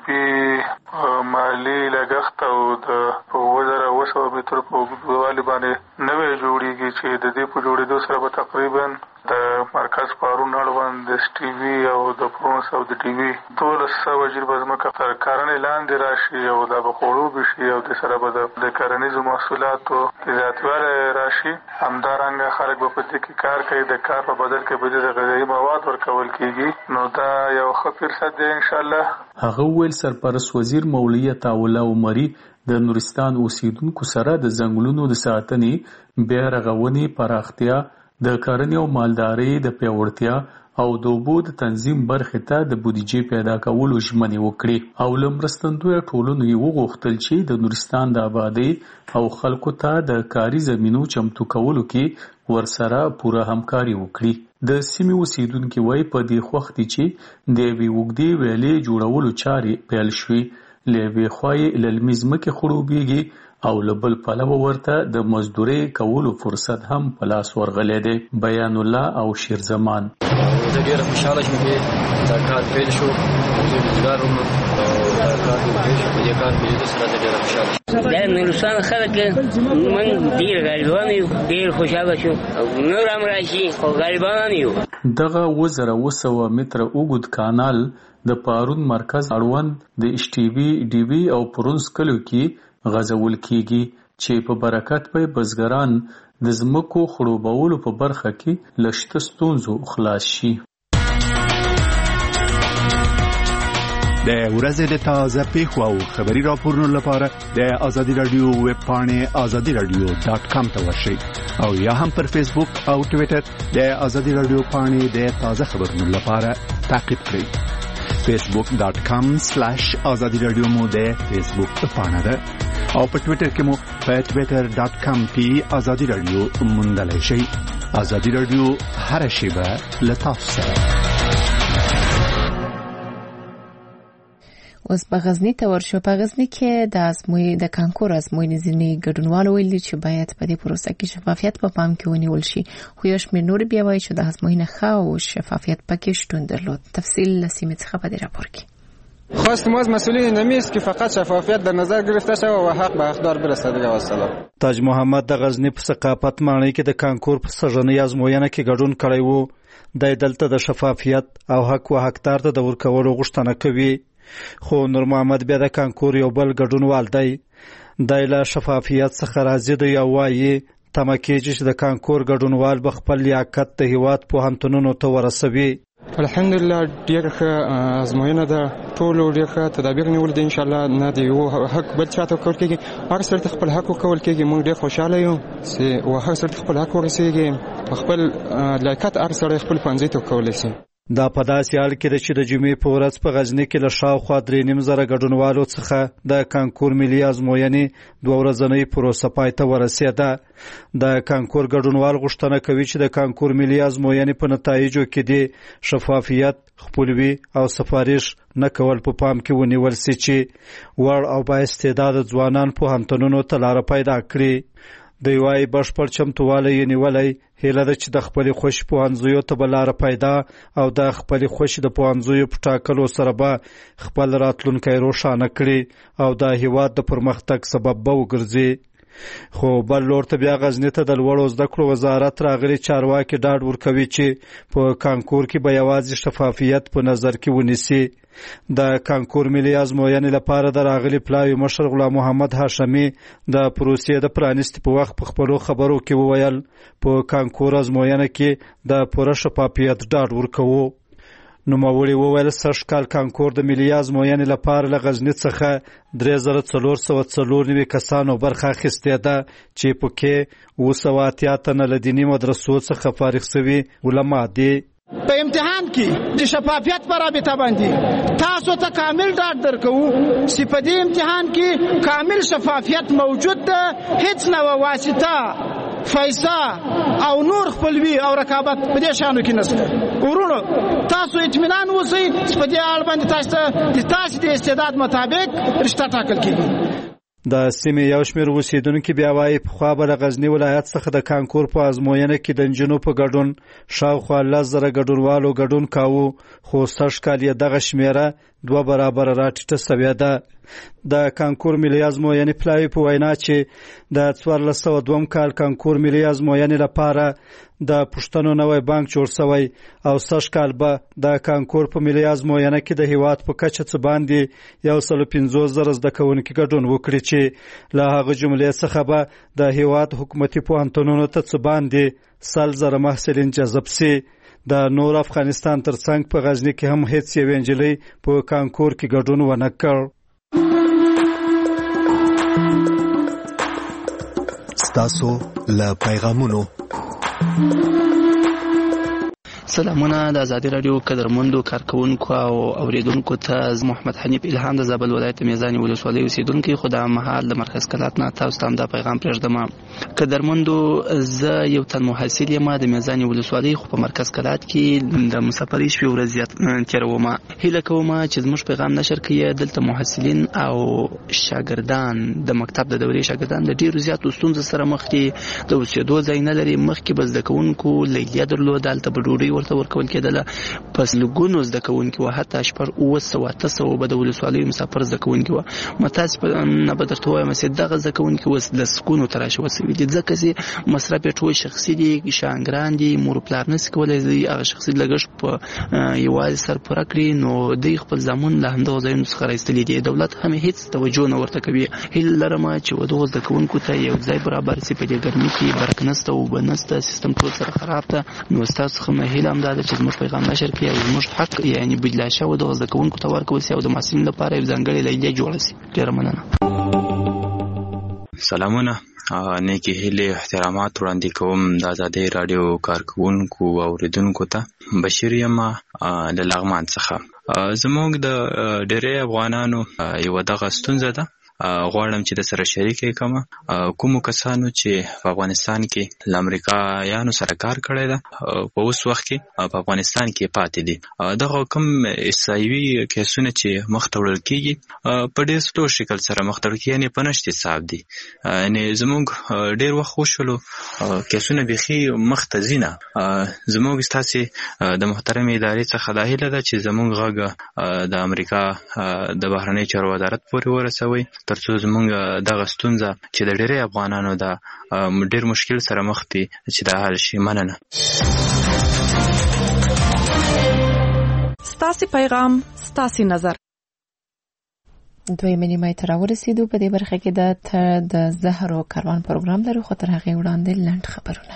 پی مالي لګښت او د په وزره اوه سوه مترو په اوږدوالي باندې نوی جوړېږي چې د دې په جوړېدو سره به تقریبا د مرکز پارون اړوند د ټي وي او د پرونس او د ټي وي دولس سوه جریبه ځمکه تر کرنې لاندې راشي او دا به خړوبې شي او د سره به د کرنیزو محصولاتو زیاتوالی راشي. همدارنګه خلک به په دې کې کار کوي، د کار په بدل کې به د غذایي مواد ورکول کېږي. نو دا یو ښه فرصت دی انشاءالله. هغه وویل سرپرست وزیر مولوی عطاالله عمري د نورستان اوسیدونکو سره د ځنګلونو د ساتنې بیا رغونې پراختیا د کرنې او مالدارۍ د پیاوړتیا او د اوبو د تنظیم برخې ته د بودیجې پیدا کولو ژمنې وکړي او له مرستندویه ټولنو یې وغوښتل چې د نورستان د آبادۍ او خلکو ته د کاري زمینو چمتو کولو کې ورسره پوره همکاري وکړي. د سیمې اوسیدونکي وایي په دې خوښ دي چې د یوې اوږدې ویلې جوړولو چارې پیل شوې. له یوې خوا یې للمي ځمکې خړوبېږي او له بل پلوه ورته د مزدورۍ کولو فرصت هم په لاس ورغلی دی. بیان الله او شیرزمان زه ډېره خوشحاله شوم چې دا کار پیل شو. زه روزګار وم او دا کار پیل شو. په دې کار پیلېدو سره زه ډېره خوشحاله شوم. دا نورستان خلک موږ ډېر غریبان یو، ډېر خوشحاله شو او نور هم راشي خو غریبان یو. دغه اووه زره اوه سوه متره اوږد کانال د پارون مرکز اړوند د اشټیوي ډیوي او پرونس کلیو کې غځول کیږي چې په برکت به بزګران د ځمکو خړوبولو په برخه کې له شته ستونزو خلاص شي. د ورځې د تازه پیښو او خبري راپورونو لپاره د ازادي رادیو ویب پاڼې ازادي رادیو ډاټ کام ته ورشئ او یا هم پر فیسبوک او ټویټر د ازادي رادیو پاڼې د تازه خبرونو لپاره تعقیب کړئ. فیسبوک ډاټ کام سلیش ازادي رادیو مو د فیسبوک پاڼه ده او په ټویټر کې مو په ټویټر ډاټ کام کې ازادي رادیو موندلای شئ. ازادي رادیو هر شیبه له تاسو سره. اوس په غزنی ته ورشو. په غزنی کې د ازموی د کانکور ازموینې ځینې ګډونوالو ویلي چې باید په دې پروسه کې شفافیت په پام کې ونیول شي. خو یو شمېر نور بیا وایي چې د ازموینې ښه او شفافیت پکې شتون درلود. تفصیل له سیمې څخه په دې راپور کې. خواست ما از مسئولین این است که فقط شفافیت در نظر گرفته شود و حق به حقدار برسد. و السلام. تاج محمد د غزنی په ثقافت ماڼۍ کې د کانکور په سږنۍ ازموینه کې ګډون کړی وو. د دلته د شفافیت او حق و حقدار ته د ورکولو غوښتنه کوي. خو نور محمد بیا د کانکور یو بل ګډونوال دی. د له شفافیت څخه راضي دی او وایي تمه کېږي چې د کانکور ګډونوال به خپل لیاقت د هیواد پوهنتونونو ته ورسوي. الحمدلله ډیر ښه ازموینه ده، ټولو ډیر ښه تدابیر نیول دي. انشاءالله نه د یو حق بل چاته ورکول کېږي، هر سړي ته خپل حق ورکول کېږي. موږ ډیر خوشحاله یو چې و هر سړي ته خپل حق ورسېږي، په خپل لیاقت هر سړی خپل ښوونځي ته ورکولی شي. دا په داسې حال کې ده چې د جمعې په ورځ په غزني کې له شاوخوا درې نیم زره ګډونوالو څخه د کانکور ملي ازموینې دوه ورځنۍ پروسه پای ته ورسېده. د کانکور ګډونوال غوښتنه کوي چې د کانکور ملي ازموینې په نتایجو کې د شفافیت، خپلوي او سفارش نه کول په پام کې ونیول سي چې وړ او بااستعداده ځوانان پوهنتونونو ته لاره پیدا کړي. دوی وايي بشپړ چمتووالی یې نیولی، هیله ده چې د خپلې خوښې پوهنځیو ته به لاره پیدا او د خپلې خوښې د پوهنځیو په ټاکلو سره به خپل راتلونکی روښانه کړي او د هیواد د پرمختګ سبب به وګرځي. خو بل لور ته بیا غزني ته د لوړو زده کړو وزارت راغلي چارواکي ډاډ ورکوي چې په کانکور کې به یوازې شفافیت په نظر کې ونیسي. د کانکور ملي ازموینې لپاره د راغلي پلاوي مشر غلام محمد هاشمي د پروسې د پرانیستي په وخت په خپلو خبرو کې وویل په کانکور ازموینه کې د پوره شفافیت ډاډ ورکوو. نوموړي وویل سږ کال کانکور د ملي ازموینې لپاره له غزني څخه درې زره څلور سوه څلور نوي کسانو برخه اخیستې ده چې پکې اوه سوه اتیا تنه له دیني مدرسو څخه فارغ شوي علما دي. په امتحان کې د شفافیت پر رابطه باندې تاسو ته کامل ډاډ درکوو چې په دې امتحان کې کامل شفافیت موجود ده، هیڅ نوع واسطه، فیصه او نور خپلوي او رقابت په دې شانو کې نشته. ورونو تاسو اطمینان اوسئ چې په دې اړه باندې تاسو ته د تاسو د استعداد مطابق رشته ټاکل کېږي. د سیمې یو شمېر اوسېدونکي بیا وایي پخوا به د غزني ولایت څخه د کانکور په ازموینه کې د نجونو په ګډون شاوخوا لس زره ګډونوالو ګډون کاوه، خو سږ کال یې دغه شمېره دوه برابره راټیټه سوې ده. د کانکور ملي ازموینې پلاوي په وینا چې د څوارلس سوه دوم کال کانکور ملي ازموینې لپاره د پوښتنو نوی بانک جوړ شوی او سږ کال به د کانکور په ملي ازموینه کې د هیواد په کچه څه باندې یو سل پنځوس زره زده کوونکي ګډون وکړي چې له هغه جملې څخه به د هیواد حکومتي پوهنتونونو ته څه باندې سل زره محصلین جذب سي. د نور افغانستان ترڅنګ په غزني کې هم هیڅ یوې نجلۍ په کانکور کې ګډون ونه کړ. ستاسو له پیغامونو سلامونه د ازادي رادیو قدرمندو کارکونکو او اوریدونکو ته محمد حنیف الهام د زابل ولایت میزانی ولسوالۍ اوسیدونکو خو د مهال د مرکز کلات نه تاسو ته دا پیغام پرېږدم. قدرمندو زه یو تن محصل یم د میزانی ولسوالۍ خو په مرکز کلات کې د مسافرۍ شپې ورځې تېروم. هیله کوم چې زموږ پیغام نشر کړئ. دلته محصلین او شاګردان د مکتب د دورې شاګردان د ډیرو زیاتو ستونزو سره مخ دي. د اوسېدو ځای نه لري. مخکې به زده کوونکو لیلیه درلوده، هلته به ډوډۍ ورته ورکول کېدله. پس لږونو زده کوونکي وو، حتی شپږ اووه سوه اته سوه به د ولسوالیو مسافر زده کوونکي وو. متاسفانه به درته وایم چې دغه زده کوونکي اوس د سکونو ته راشوه سوي دي، ځکه چې مصرف یې ټول شخصي دي، شاګردان دي، مور و پلار نشي کولی هغه شخصي لګښت په یوازې سر پوره کړي، نو دوی خپل زامن له همدغو ځایونو څخه راایستلي دي. دولت هم هېڅ توجه نه ورته کوي. هیله لرم چې دغو زده کوونکو ته یو ځای برابر سي. په دې ګرمۍ کې برق نشته، اوبه نشته، سیستم ټول سره خراب ده. نو ستاسو څخه مې هیله همدا ده چې زموږ پیغام نشر کړي او زموږ حق یعنې بدلا شوی دغه زده کوونکو ته ورکول سي او د محصلینو لپاره یو ځانګړې لیلیه جوړه سي. ډېره مننه. سلامونه، نیکی هیلې احترامات وړاندې کوم د ازادۍ راډیو کارکونکو او اوریدونکو ته. بشیر یم د لغمان څخه. زموږ د ډېری افغانانو یوه دغه ستونزه ده غواړم چې د سره شریک کوم کوم کسانو چې په افغانستان کې ل امریکایانو سره کار کړی ده په اوس وخت کې په افغانستان کې پاتې دي. دغه کوم احصایوي کیسونه چې مخ ته وړل کېږي په ډېر سلو شکل سره مخ ته وړل کېږي، یعنې په نشت حساب دي. یعنې زموږ ډېر وخت وشولو کیسونه بیخي مخ ته ځي نه. زموږ ستاسې د محترمې ادارې څخه دا هیله ده چې زموږ غږ د امریکا د بهرنۍ چارو وزارت پورې ورسوي تر څو زموږ دغه ستونزه چې د ډېری افغانانو ده ډېر مشکل سره مخ دي چې دا حل شي. مننه. ستاسې پیغام ستاسې نظر. دویمه نیمه ته راورسېدو. په دې برخه کې د زهر او کاروان پروګرام لرو، خو تر هغې وړاندې لنډ خبرونه.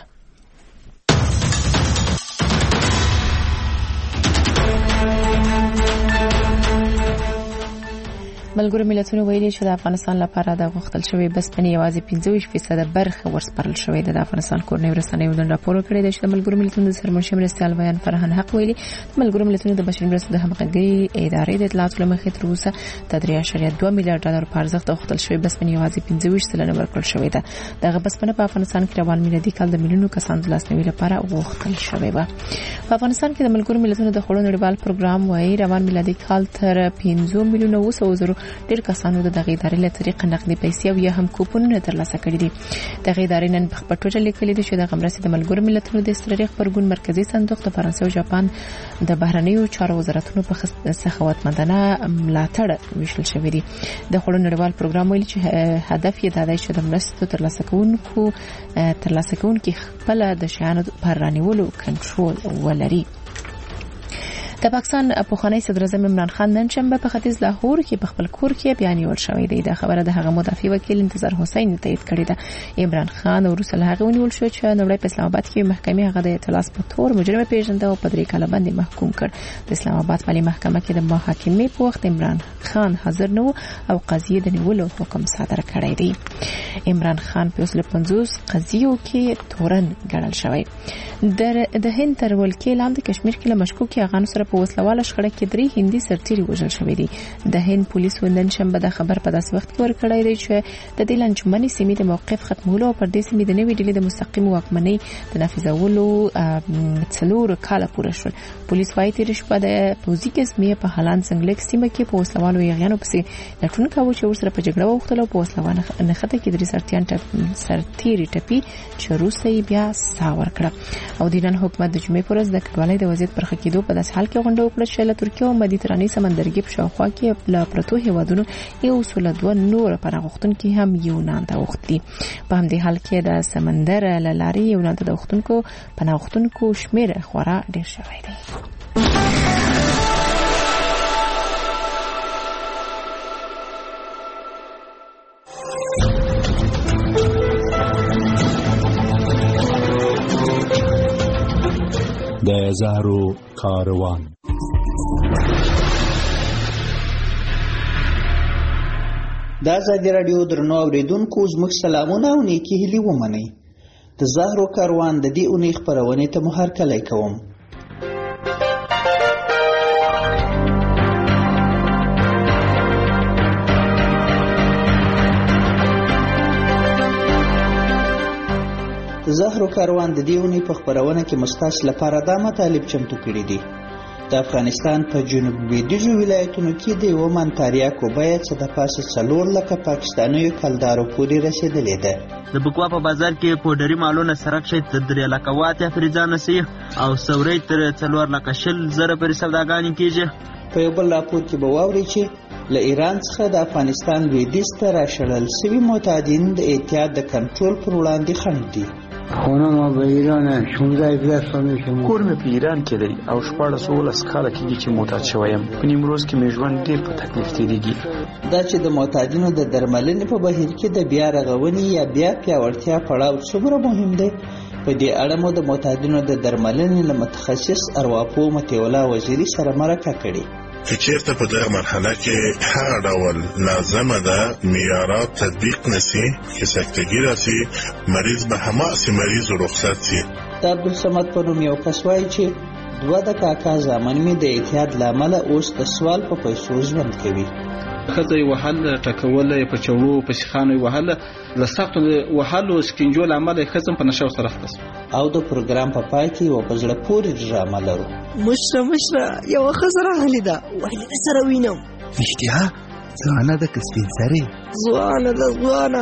ملګرو ملتونو ویلي چې د افغانستان لپاره د غوښتل شوی بسپنې یوازې پنځه ویشت فیصده برخه ورسپارل شوې ده. د افغانستان کورنۍ رسنیو نن راپور کړی دی چې د ملګرو ملتونو د سرمنشي مرستیال ویان فرهان حق ویلي د ملګرو ملتونو د بشري مرستو د همغږۍ ادارې د اطلاعاتو له مخې تر اوسه د درې اعشاریه دوه میلیارډ ډالر په ارزښت د غوښتل شوی بسپنې یوازې پنځه ویشت سلنه ورکړل شوې ده. دغه بسپنه په افغانستان کې روان میلادي کال د میلیونو کسانو د لاسنیوي لپاره غوښتل شوې وه. په افغانستان کې د ملګرو ملتونو د خوړو نړیوال پروګرام وايي روان میلادي کال تر پنځه میلیونه اوه سوه زره ډېر کسانو د دغه ادارې له طریقه نقدي پیسې او یا هم کوپنونه ترلاسه کړي دي. دغه ادارې نن په خپل ټوټه لیکلي دي چې دغه مرستې د ملګرو ملتونو د استراتیژیک غبرګون مرکزی صندوق د فرانسې او جاپان د بهرنیو چارو وزارتونو په سخاوتمندانه ملاتړ ویشل شوی دي. د خوړو نړیوال پروګرام ویلي چې هدف یې دا دی چې د مرستو ترلاسه کوونکو ترلاسه کوونکي خپل د شیانو پر رانیولو کنټرول ولري. د پاکستان پخوانی صدر اعظم عمران خان نن شنبه په ختیځ لاهور کې په خپل کور کې بیان ورکړ شوی دی. دا خبره د هغه مدافع وکیل انتظار حسین تایید کړې ده. عمران خان وروسته له هغه ونیول شو چې نړۍ په اسلام آباد کې محکمې هغه د اعتلاف په تور مجرم پیژنده او په درې کاله باندې محکوم کړ. د اسلام آباد مالی محکمه کې د محاکمې په وخت عمران خان حاضر نه و او قضیه د نیولو حکم صادر کړی دی. عمران خان په اوسه پنځوس قضیو کې تورن ګڼل شوی. د هند تر ولکې لاندې کشمیر کې له مشکوک افغان سره په وسلواله شخړه کې درې هندي سرتیري وژل شوي دي. د هند پولیسو نن شنبه د خبر په داسې وخت کې ورکړی دی چې د دې لنچمنې سیمې د موقف ختمولو او پر دې سیمې د نوې ډلې د مستقیم واکمنۍ د نافذولو څلور کاله پوره شول. پولیس وايي تېره شپه د پوځي قسمې په هالند څنګلک سیمه کې په وسلوالو یغیانو پسې لټون کاوه چې ورسره په جګړه وغوښتل او په وسلوانه نښته کې درې سرتیان سرتیري ټپي چې وروسته یې بیا ساه ورکړه. او د ایران حکومت د جمعې پر ورځ د کډوالۍ د وضعیت پر ښه کېدو په داسې حال کې غونډه وکړه چې له ترکیه او مدیترانې سمندرګي په شاوخوا کې له پرتو هیوادونو یو سل دوه نور پناه غوښتونکي هم یونان ته اوښتي. په همدې حال کې د سمندر له لارې یونان ته د اوښتونکو پناه غوښتونکو شمېر خورا ډېر شوی دی. د زهرو کاروان. د ازادي راډیو درنو اوریدونکو زموږ سلامونه او نیکی هیلې ومنئ. د زهرو کاروان د دې اونۍ خپرونې ته مو هرکلی کوم. د زهرو کاروان د دې اونۍ په خپرونه کې مستاسو لپاره دا مطالب چمتو کړي دي. د افغانستان په جنوب لویدیځو ولایتونو کې د یوه منتاریاکو بیه څه د پاسه څلور لکه پاکستانیو کلدارو پورې رسېدلې ده. د بکوا په بازار کې پوډري مالونه سرک شي تر درې لکه واته فریزانه سي او سوري تر څلور لکه شل زره پورې سوداګانې کیږي. په یو بل راپور کې به واورئ چې له ایران څخه د افغانستان لویدیځ ته راشړل سوي معتادین د احتیاط د کنټرول پر وړاندې خنډ دي. خونه ما به ایران شانزده هزار سال شما کور مې په ایران کې دی او شپاړس اوولس کاله کېږي چې معتاد شوی یم. په نیمروز کې مې ژوند ډېر په تکلیف تېرېږي. دا چې د معتادینو د درملنې په بهیر کې د بیا رغونې یا بیا پیاوړتیا پړاو څومره مهم دی، په دې اړه مو د معتادینو د درملنې له متخصص ارواپوه مطیع الله وزیري سره مرکه کړې. که چېرته په دغه مرحله کې هر ډول لازمه ده معیارات تطبیق نشي، که سکتګي راشي، مریض به هماغسې مریض رخصت شي. د عبدالصمد په نوم یو کس وایي چې دوه د کاکا زامن مې د اعتیاد له امله اوس د سوال په پیسو ژوند کوي. خځې وهل ټکول په چړو په شخانو وهل له سختو وهلو سکینجو لامل خځم په نشو سره ختص او د پروګرام په پای کې و پزړه پوری ډرامه لرو. مشره مشره یو خزر غلی دا وحید سره وینم اشتها ځوانه د کسبین سره ځوانه د ځوانه.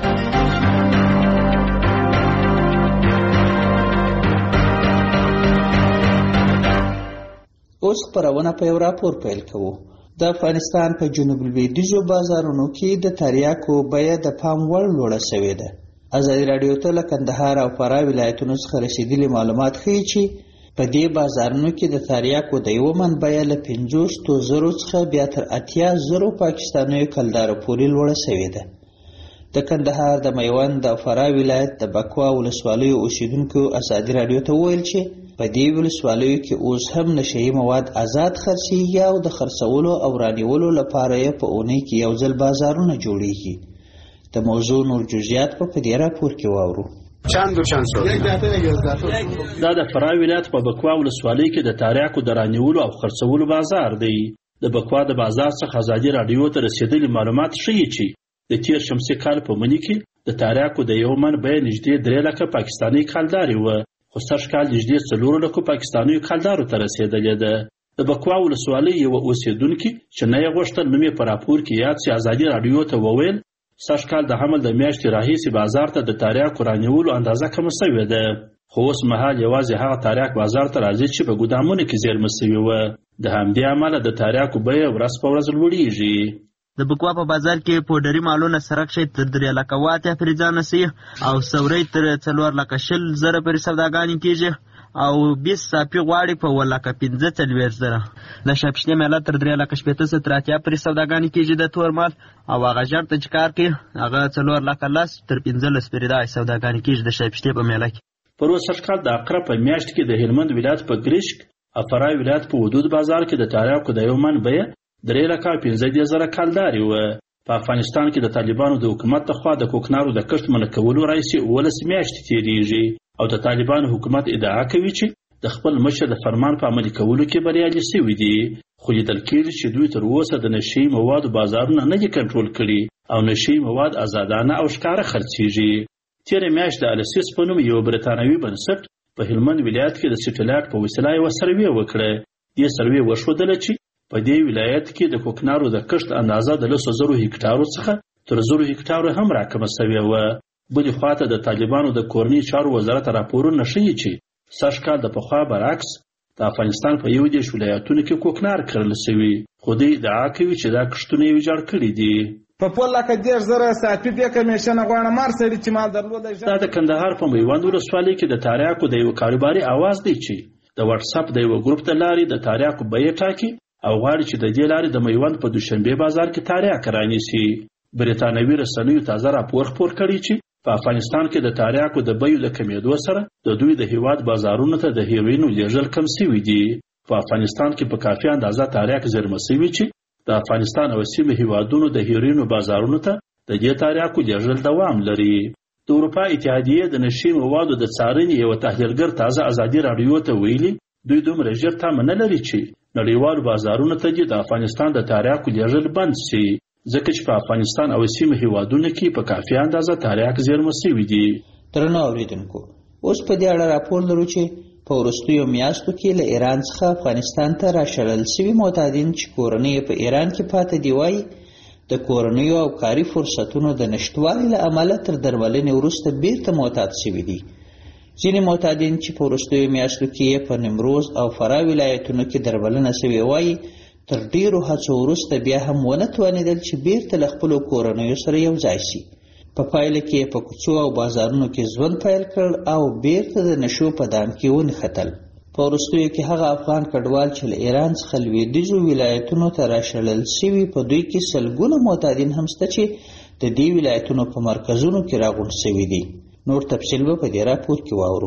اوس خبرونه په یو راپور پیل کوو. د افغانستان په جنوب لویدیځو بازارونو کې د تریاکو بیه د پام وړ لوړه شوې ده. ازادي راډیو ته له کندهار او فراه ولایتونو څخه رسیدلي معلومات ښیي چې په دې بازارونو کې د تریاکو د یو من بیه له پنځوستو زرو څخه بیا تر اتیا زرو پاکستانیو کلدارو پورې لوړه شوې ده. د کندهار د میوند او فراه ولایت د بکوا ولسوالیو اوسیدونکو ازادي راډیو ته وویل چې په دې ولسوالیو کې اوس هم نشهیي مواد آزاد خرڅېږي او د خرڅولو او رانیولو لپاره یې په اونۍ کې یو ځل بازارونه جوړېږي. د موضوع نور جزئیات په دې راپور کې واورو. چند و چند سو دا د فراه ولایت په بکوا ولسوالۍ کې د تریاکو د رانیولو او خرڅولو بازار دی. د بکوا د بازار څخه ازادي راډیو ته رسیدلي معلومات ښیي چې د تیر شمسي کال په مني کې د تریاکو د یو من بیه نږدې درې لکه پاکستاني کلدارې وه، خو سږ کال نږدې څلورو لکو پاکستانیو کلدارو ته رسېدلې ده. د بکوا ولسوالۍ یوه اوسېدونکي چې نه یې غوښتل نوم یې په راپور کې یاد سي ازادي راډیو ته وویل سږ کال د حمل د میاشتې راهیسې بازار ته د تریاکو رانیولو اندازه کمه سوې ده، خو اوس مهال یوازې هغه تریاک بازار ته راځي چې په ګودامونو کې زیرمه سوي وه. د همدې امله د تریاکو بیه ورځ په ورځ لوړېږي. د بکوا په بازار کې پوډري مالونه سرک شي تر درې لکه واته فریزانه سي او سوري تر څلور لکه شل زره پورې سوداګانې کیږي او بیس صافي غواړي په ولکه پنځه څلوېښت زره. د شپشنې میله تر درې لکه شپېته سوه تر اتیا پورې سوداګانې کیږي د تور مال او هغه ژړ ته چې کار کوي هغه څلور لکه لس تر پنځلس پورې داسې سوداګانې کیږي د شپشنې په میله کې. پر اوس سږ کال د عقرب په میاشت کې د هلمند ولایت په ګریشک او فراه ولایت په حدود بازار کې د تریاکو د یو من بیه درې لکه پنځه دېرش زره کلدارې وه. په افغانستان کې د طالبانو د حکومت لخوا د کوکنارو د کښت منع کولو راهیسې اوولس میاشتې تېرېږي او د طالبانو حکومت ادعا کوي چې د خپل مشر د فرمان په عملي کولو کې بریالي سوي دي، خو لیدل کېږي چې دوی تر اوسه د نشهیي موادو بازارونه نه دي کنټرول کړي او نشهیي مواد ازادانه او ښکاره خرڅېږي. تېره میاشت د السیس په نوم یو برتانوي بنسټ په هلمند ولایت کې د سټلایټ په وسیله یوه سروې وکړه. دې سروې وښودله چې په دې ولایت کې د کوکنارو د کښت اندازه د لسو زرو هکټارو څخه تر زرو هکټارو هم راکمه سوې وه. بلې خواته د طالبانو د کورني چارو وزارت راپورونه ښیي چې سږ کال د پخوا برعکس د افغانستان په یو دېرش ولایتونو کې کوکنار کرل سوي، خو دوی ادعا کوي چې دا کښتونه یې ویجاړ کړي دي. په پول لکه دېرش زره صافي بیا کمیشن غواړه مار سړي چې مال درلوده. دا د کندهار په میوند ولسوالۍ کې د تریاکو د یو کاروباري اواز دی چې د واتساپ د یو ګروپ د لارې د تریاکو بیې ټاکي او غواړي چې د دې لارې د میوند په دوشنبې بازار کې تریاک رانیسي. برتانوي رسنیو تازه راپور خپور کړی چې په افغانستان کې د تریاکو د بیو د کمیدو سره د دوی د هیواد بازارونو ته د هیروینو لیږل کم سوي دي. په افغانستان کې په کافي اندازه تریاک زیرمه سوي چې د افغانستان او سیمه هیوادونو د هیروینو بازارونو ته د دې تریاکو لیږل دوام لري. د اروپا اتحادیې د نشهیي موادو د څارنې یو تحلیلګر تازه ازادي راډیو ته ویلي دوی دومره ژر تمه نه لري چې نړیوالو بازارونو ته د افغانستان د تریاکو لیږل بند سي، ځکه چې په افغانستان او سیمه هیوادونو کې په کافي اندازه تریاک زیرمه سوي دي. درنو اوریدونکو، اوس په دې اړه راپور لرو چې په وروستیو میاشتو کې له ایران څخه افغانستان ته راشړل سوي معتادین چې کورنۍ په ایران کې پاتې دي وایي د کورنیو او کاري فرصتونو د نشتوالي له امله تر درملنې وروسته بیرته معتاد سوي دي. ځینې معتادین چې په وروستیو میاشتو کې په نیمروز او فراه ولایتونو کې درملنه سوي وایي تر ډیرو هڅو وروسته بیا هم ونه توانېدل چې بیرته له خپلو کورنیو سره یو ځای شي. په پایله کې په کوڅو او بازارونو کې ژوند پیل کړ او بیرته د نشو په دام کې ونښتل. په وروستیو کې هغه افغان کډوال چې له ایران څخه لویدیځو ولایتونو ته راشړل سوي په دوی کې سلګونه معتادین هم شته چې د دې ولایتونو په مرکزونو کې راغونډ سوي دي. نور تفصیل به په دې راپور کې واورو.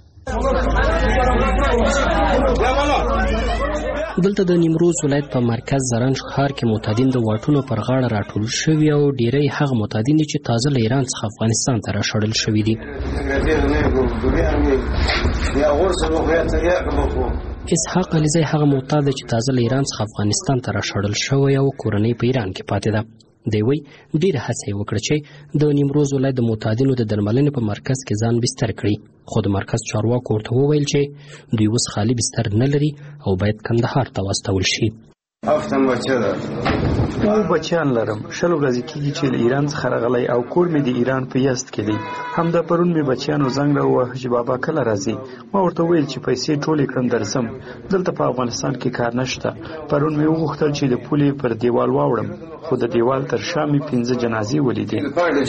دلته د نیمروز ولایت په مرکز زرنج ښار کې معتادین د واټونو پر غاړه راټول شوي او ډیری هغه معتادین چې تازه له ایران څخه افغانستان ته راشړل شوي دي. اسحاق علیزی هغه معتاد چې تازه له ایران څخه افغانستان ته راشړل شوی او کورنۍ په ایران کې پاتې ده. دی وایي ډېره هڅه یې وکړه چې د نیمروز ولایت د معتادینو د درملنې په مرکز کې ځان بستر کړي، خو د مرکز چارواکو ورته وویل چې دوی اوس خالي بستر نه لري او باید کندهار ته واستول شي. افتم بچه ده او بچیان لرم، شل ورځې کېږي چې له ایران څخه راغلی او کور مې د ایران په یزد کې دی. همدا پرون مې بچیانو زنګ راووهه چې بابا کله راځي. ما ورته وویل چې پیسې ټولې کړم درځم، دلته په افغانستان کې کار نشته. پرون مې وغوښتل چې د پولې پر دیوال واوړم، خو د دیوال تر شا مې پنځه جنازې ولیدې.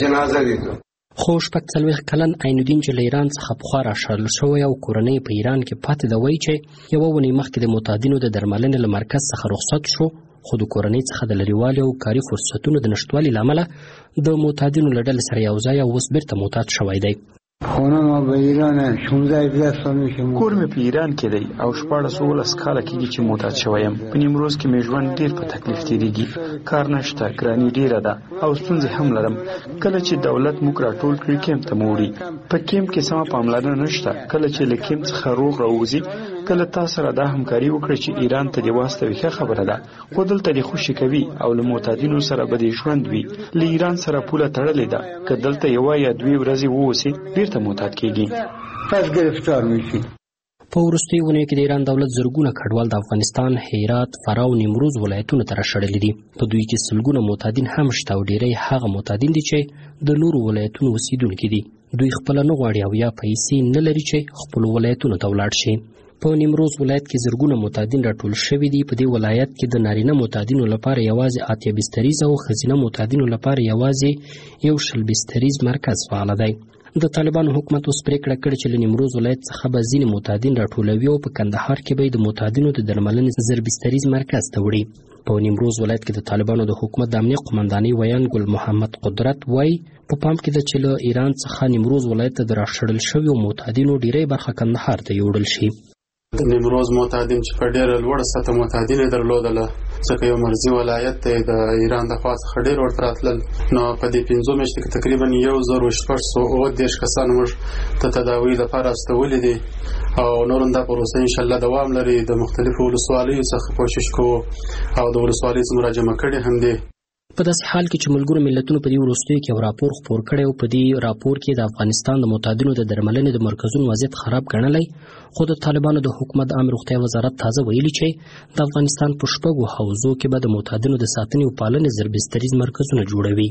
خو شپږ څلوېښت کلن عین الدین چې له ایران څخه پخوا راشړل شوی او کورنۍ په ایران کې پاتې ده وایي چې یوه اونۍ مخکې د معتادینو د درملنې له مرکز څخه رخصت شو، خو د کورنۍ څخه د لرېوالي او کاري فرصتونو د نشتوالي له امله د معتادینو له ډلې سره یو ځای او اوس بیرته معتاد شوی دی. خونه ما به ایران شانزده هفده سال میشه. کور مې په ایران کې دی او شپاړس اوولس کاله کېږي چې معتاد شوی یم. په نیمروز کې مې ژوند ډېر په تکلیف تېرېږي، کار نشته، ګراني ډېره ده او ستونزې هم لرم. کله چې دولت موږ راټول کړي کیمپ ته مو وړي، په کیمپ کې سمه پاملرنه نشته. کله چې له کیمپ څخه روغ راوځي، کله تا سره دا همکاري وکړي چې ایران ته دې واستوي، ښه خبره ده، خو دلته دې خوشي کوي او له معتادینو سره به دې ژوند وي. له ایران سره پوله تړلې ده، که دلته یوه یا دوې ورځې واوسي بیرته معتاد کېږي، پس ګرفتار میشي. په وروستیو اونیو کې د ایران دولت زرګونه کډوال د افغانستان، هرات، فراه او نیمروز ولایتونو ته راشړلي دي. په دوی کې سلګونه معتادین هم شته او ډیری هغه معتادین دي چې د نورو ولایتونو اوسیدونکي دي. دوی خپله نه غواړي او یا پیسې نه لري چې خپلو ولایتونو ته ولاړ شي. په نیمروز ولایت کې زرګونه معتادین راټول شوي دي. په دې ولایت کې د نارینه معتادینو لپاره یوازې اتیا بستریز او ښځینه معتادینو لپاره یوازې یو شل بستریز مرکز فعال دی. د طالبانو حکومت اوس پریکړه کړې چې له نیمروز ولایت څخه به ځینې معتادین راټولوي او په کندهار کې به د معتادینو د درملنې زر بستریز مرکز ته وړي. په نیمروز ولایت کې د طالبانو د حکومت د امنیه قمندانۍ ویان ګل محمد قدرت وایي په پام کې ده چې له ایران څخه نیمروز ولایت ته د راشړل شویو معتادینو ډیری برخه کندهار ته یوړل شي. د نیمروز معتادین چې په ډېره لوړه سطحه معتادین یې درلودله، ځکه یو مرزي ولایت دی، د ایران د خوا څخه ډېر ورته راتلل. نو په دې پنځو میاشتو کې تقریبا یو زر و شپږ سوه اووه دېرش کسان موږ د تداوۍ لپاره استولي دي او نور هم دا پروسه انشاءالله دوام لري. د مختلفو ولسوالیو څخه کوشش کوو او د ولسوالیو څخه مراجمه کړې هم دي. په داسې حال کې چې ملګرو ملتونو په دې وروستیو کې یو راپور خپور کړی او په دې راپور کې د افغانستان د معتادینو د درملنې د مرکزونو وضعیت خراب ګڼلی، خو د طالبانو د حکومت د عامه روغتیا وزارت تازه ویلي چې د افغانستان په شپږو حوزو کې به د معتادینو د ساتنې او پالنې زر بستریز مرکزونه جوړوي.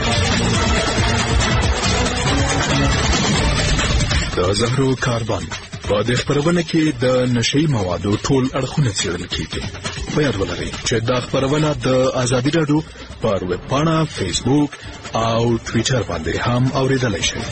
د زهرو کاروان په دې خپرونه کې د نشئی موادو ټول اړخونه څېړل کیږي. په یاد ولرئ چې دا خپرونه د ازادي راډیو پر ویب پاڼه، فیسبوک او ټویټر باندې هم اوریدلای شئ.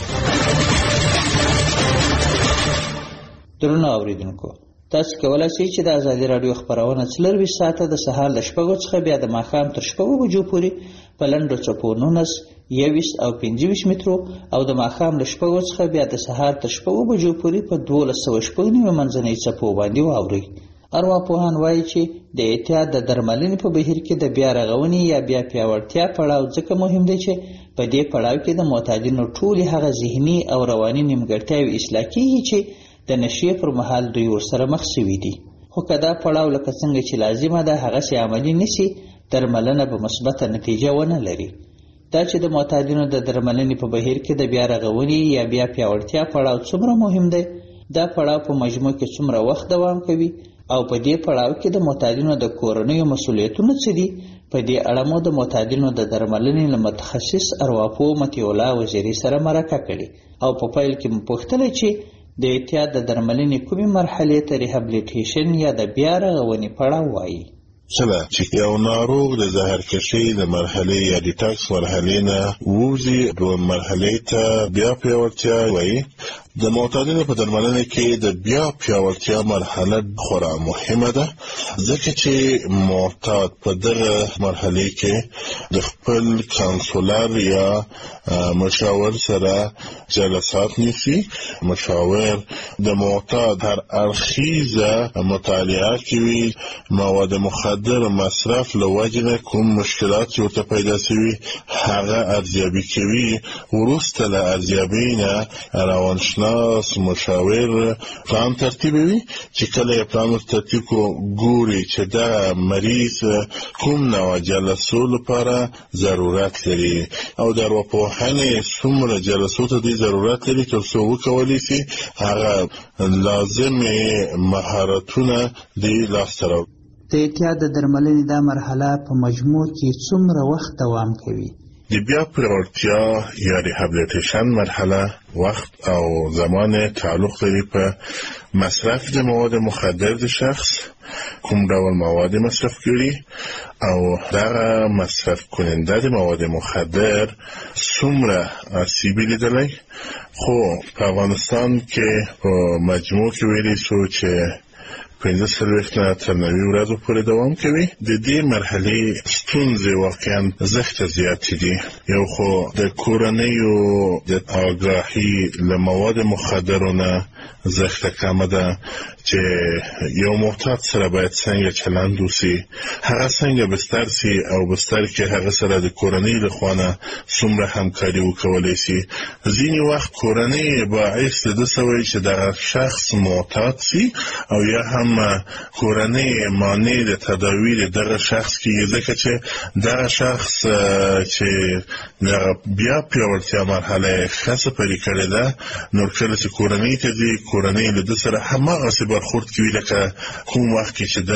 درنو اوریدونکو، تاسو کولای شئ چې د ازادي راډیو خپرونه څلرویشت ساعته د سهار له شپږو څخه بیا د ماښام تر شپږو بجو پورې په لنډو څپو نولس، یوویشت او پنځه ویشت مترو او د ماښام له شپږو څخه بیا د سهار تر شپږو بجو پورې په دولس سوه شپږ نوي منځنۍ څپو باندې واورئ. ارواپوهان وایي چې د اعتیاد د درملنې په بهیر کې د بیا رغونې یا بیا پیاوړتیا پړاو ځکه مهم دی چې په دې پړاو کې د معتادینو ټولې هغه ذهني او رواني نیمګړتیاوې اصلاح کیږي چې د نشې پر مهال دوی ورسره مخ شوي دي. خو که دا پړاو لکه څنګه چې لازمه ده هغسې عملي نشي، درملنه به مثبته نتیجه ونه لري. دا چې د معتادینو د درملنې په بهیر کې د بیا رغونې یا بیا پیاوړتیا پړاو څومره مهم دی، دا پړاو په مجموع کې څومره وخت دوام کوي او په دې پړاو کې د معتادینو د کورنیو مسؤلیتونه څه دي، په دې اړه مو د معتادینو د درملنې له متخصص ارواپوه مطیع الله وزیري سره مرکه کړې او په پیل کې مو پوښتله چې د اعتیاد د درملنې کومې مرحلې ته ریهابلیټیشن یا د بیا رغونې پړاو وایي. څه چې یو ناروغ د زهرکشۍ د مرحلې یا ډیټاکس مرحلې نه ووځي دویم مرحلې ته بیا پیاوړتیا وایي. د معتادینو په درملنه کې د بیا پیاوړتیا مرحله خورا مهمه ده، ځکه چې معتاد په دغه مرحلې کې د خپل کانسولر یا مشاور سره جلسات نیسي. مشاور د معتاد هر اړخیزه مطالعه کوي، مواد مخدر مصرف له وجې نه کوم مشکلات چې ورته پیدا شوي هغه ارزیابي کوي. وروسته له ارزیابۍ نه روانشناس مشاور پلان ترتیبوي چې کله یې پلان ترتیب کو ګوري چې دا مریض کوم نوع جلسو لپاره ضرورت لري او د ارواپوهنې څومره جلسو ته دی ضرورت لري تر څو وکولی شي هغه لازمي مهارتونه دی لاسته راوړي. د اعتیاد د درملنې دا مرحله په مجموع کې څومره وخت دوام کوي؟ د بیا پیاوړتیا یا ریهابلیټیشن مرحله وخت او زمان تعلق لري په مصرف د مواد مخدر د شخص کوم ډول مواد مصرف کړي او دغه مصرف کننده د مواد مخدر څومره آسیبي لیدلی. خو په افغانستان کې په مجموع کې ویلی شو چې پنځه څلوېښت نه تر نوي ورځو پورې دوام کوي. د دې مرحلې ستونزې واقعا زښته زیاتې دي. یو خو د کورنیو د آګاهي له مواد مخدرو نه زښته کمه ده چې یو معتاد سره باید څنګه چلند وسي، هغه څنګه بستر سي او بستر کې هغه سره د کورنۍ له خوا نه څومره همکاري وکولی سي. ځینې وخت کورنۍ باعث د ده سوی چې دغه شخص معتاد سي او یا هم کورنۍ مانع د تداوی د دغه شخص کېږي، ځکه چې دغه شخص چې دغه بیا پیاوړتیا مرحله یې ښه سپري کړې ده، نور کله چې کورنۍ ته ځي کورنۍ له ده سره هماغسې برخورد کوي لکه کوم وخت کې چې د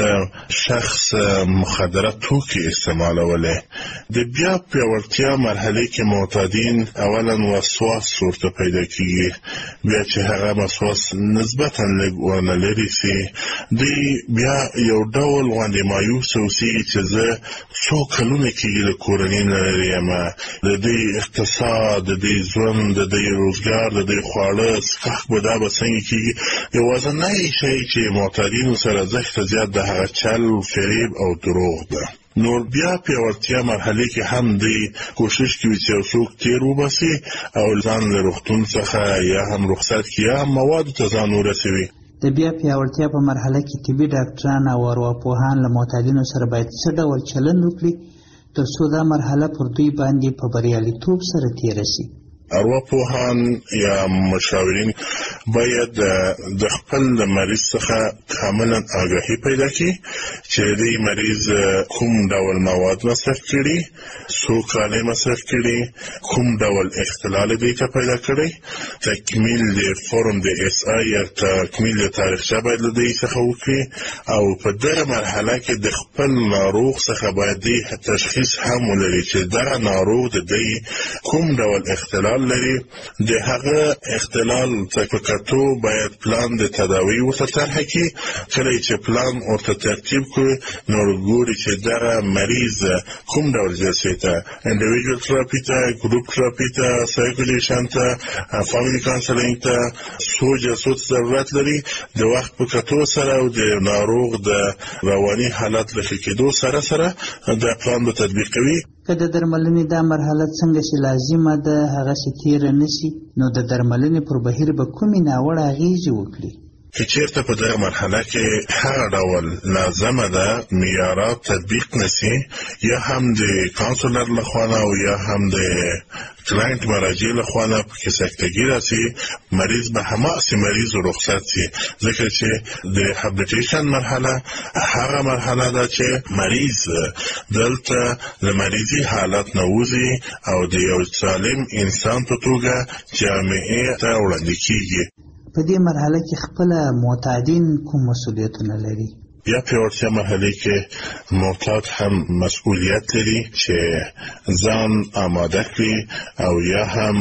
شخص مخدره توکي استعمالولی. د بیا پیاوړتیا مرحلې کې معتادین اولا وسواس ورته پیدا کېږي، بیا چې هغه وسواس نسبتا لږ ورنه لرې سي دوی بیا یو ډول غوندې مایوس اوسېږي چې زه څو کلونه کېږي د کورنۍ نه لرې یم، د دوی اقتصاد، د دوی ژوند، د دوی روزګار، د دوی خواړه څښاک به دا به څنګه کېږي. یوازینی شی چې معتادینو سره زښته زیات د هغه چل، فریب او دروغ ده. نور بیا پیاوړتیا مرحلې کې هم دوی کوشش کوي چې یو څوک تیر وباسي او ځان له روغتون څخه یا هم رخصت کړي یا هم موادو ته ځان ورسوي. د بیا پیاوړتیا په مرحله کې طبي ډاکټران او ارواپوهان له معتادینو سره باید څه ډول چلند وکړي تر څو دا مرحله پر دوی باندې په بریالیتوب سره تېره شي؟ ارواپوهان یا مشاورین باید د خپل مریض څخه کاملا آگاهی پیدا کړي چې دې مریض کوم ډول مواد مصرف کړي، څو کاله مصرف کړي، کوم ډول اختلال دې ته پیدا کړي. تکمیل د فرم د اس آی یا تکمیل د تاریخچه باید له دې څخه وکړي او په دغه مرحله کې د خپل ناروغ څخه باید دې تشخیص هم ولري چې دغه ناروغ د دې کوم ډول اختلال لري. د هغه اختلال څخه کتو باید پلان د تداوی ورته طرح کړي. کله چې پلان ورته ترتیب کړي نو ګوري چې دغه مریض کوم ډول جلسې ته، انډیویډوال تراپي ته، ګروپ تراپي ته، سایکولیشن ته، فامیلی کانسلینګ ته، څو جلسو ته ضرورت لري. د وخت په کتو سره او د ناروغ د رواني حالت له ښه کېدو سره سره دا پلان به تطبیق کوي. که د درملنې دا مرحله څنګه چې لازمه ده هغسې تېره نه شي نو د درملنې پر بهیر به کومې ناوړه اغېزې وکړي؟ که چېرته په دغه مرحله کې هغه ډول لازمه ده معیارات تطبیق نشي، یا هم د کانسولر لخوا نه او یا هم د کلاینټ مراجع لخوا نه پکې سکتګي راسي، مریض به هماغسې مریض رخصت سي. ځکه چې د ریهابلیټیشن مرحله هغه مرحله ده چې مریض دلته له مریضي حالت نه وځي او د یو سالم انسان په توګه جامعې ته وړاندې کېږي. په دې مرحله کې خپله معتادین کوم مسؤلیتونه لري؟ بیا پیاوړتیا مرحله کې معتاد هم مسؤلیت لري چې ځان آماده کړي او یا هم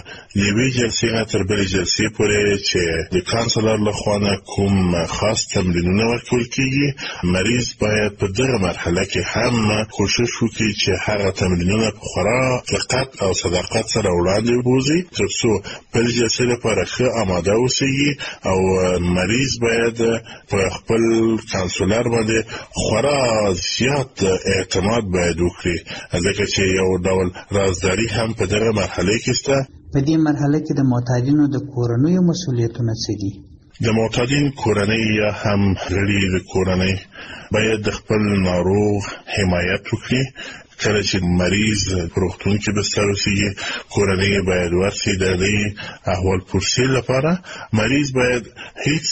یوې جلسې نه تر بلې جلسې پورې چې د کانسلر لخوا نه کوم خاص تمرینونه ورکول کېږي، مریض باید په دغه مرحله کې هم کوشش وکړي چې هغه تمرینونه په خورا دقت او صداقت سره وړاندې وبوځي تر څو بلې جلسې لپاره ښه آماده اوسېږي. او مریض باید په خپل کانسلر باندې خورا زیات اعتماد باید وکړي، ځکه چې یو ډول رازداري هم په دغه مرحله کې شته. په دې مرحله کې د معتادینو د کورنیو مسؤلیتونه څه دي؟ د معتادین کورنۍ یا هم غړي د کورنۍ باید د خپل ناروغ حمایت وکړي. کله چې مریض روغتون کې بستر وسیږي کورنۍ باید ورسي د دې احوال پرسي لپاره مریض باید هیڅ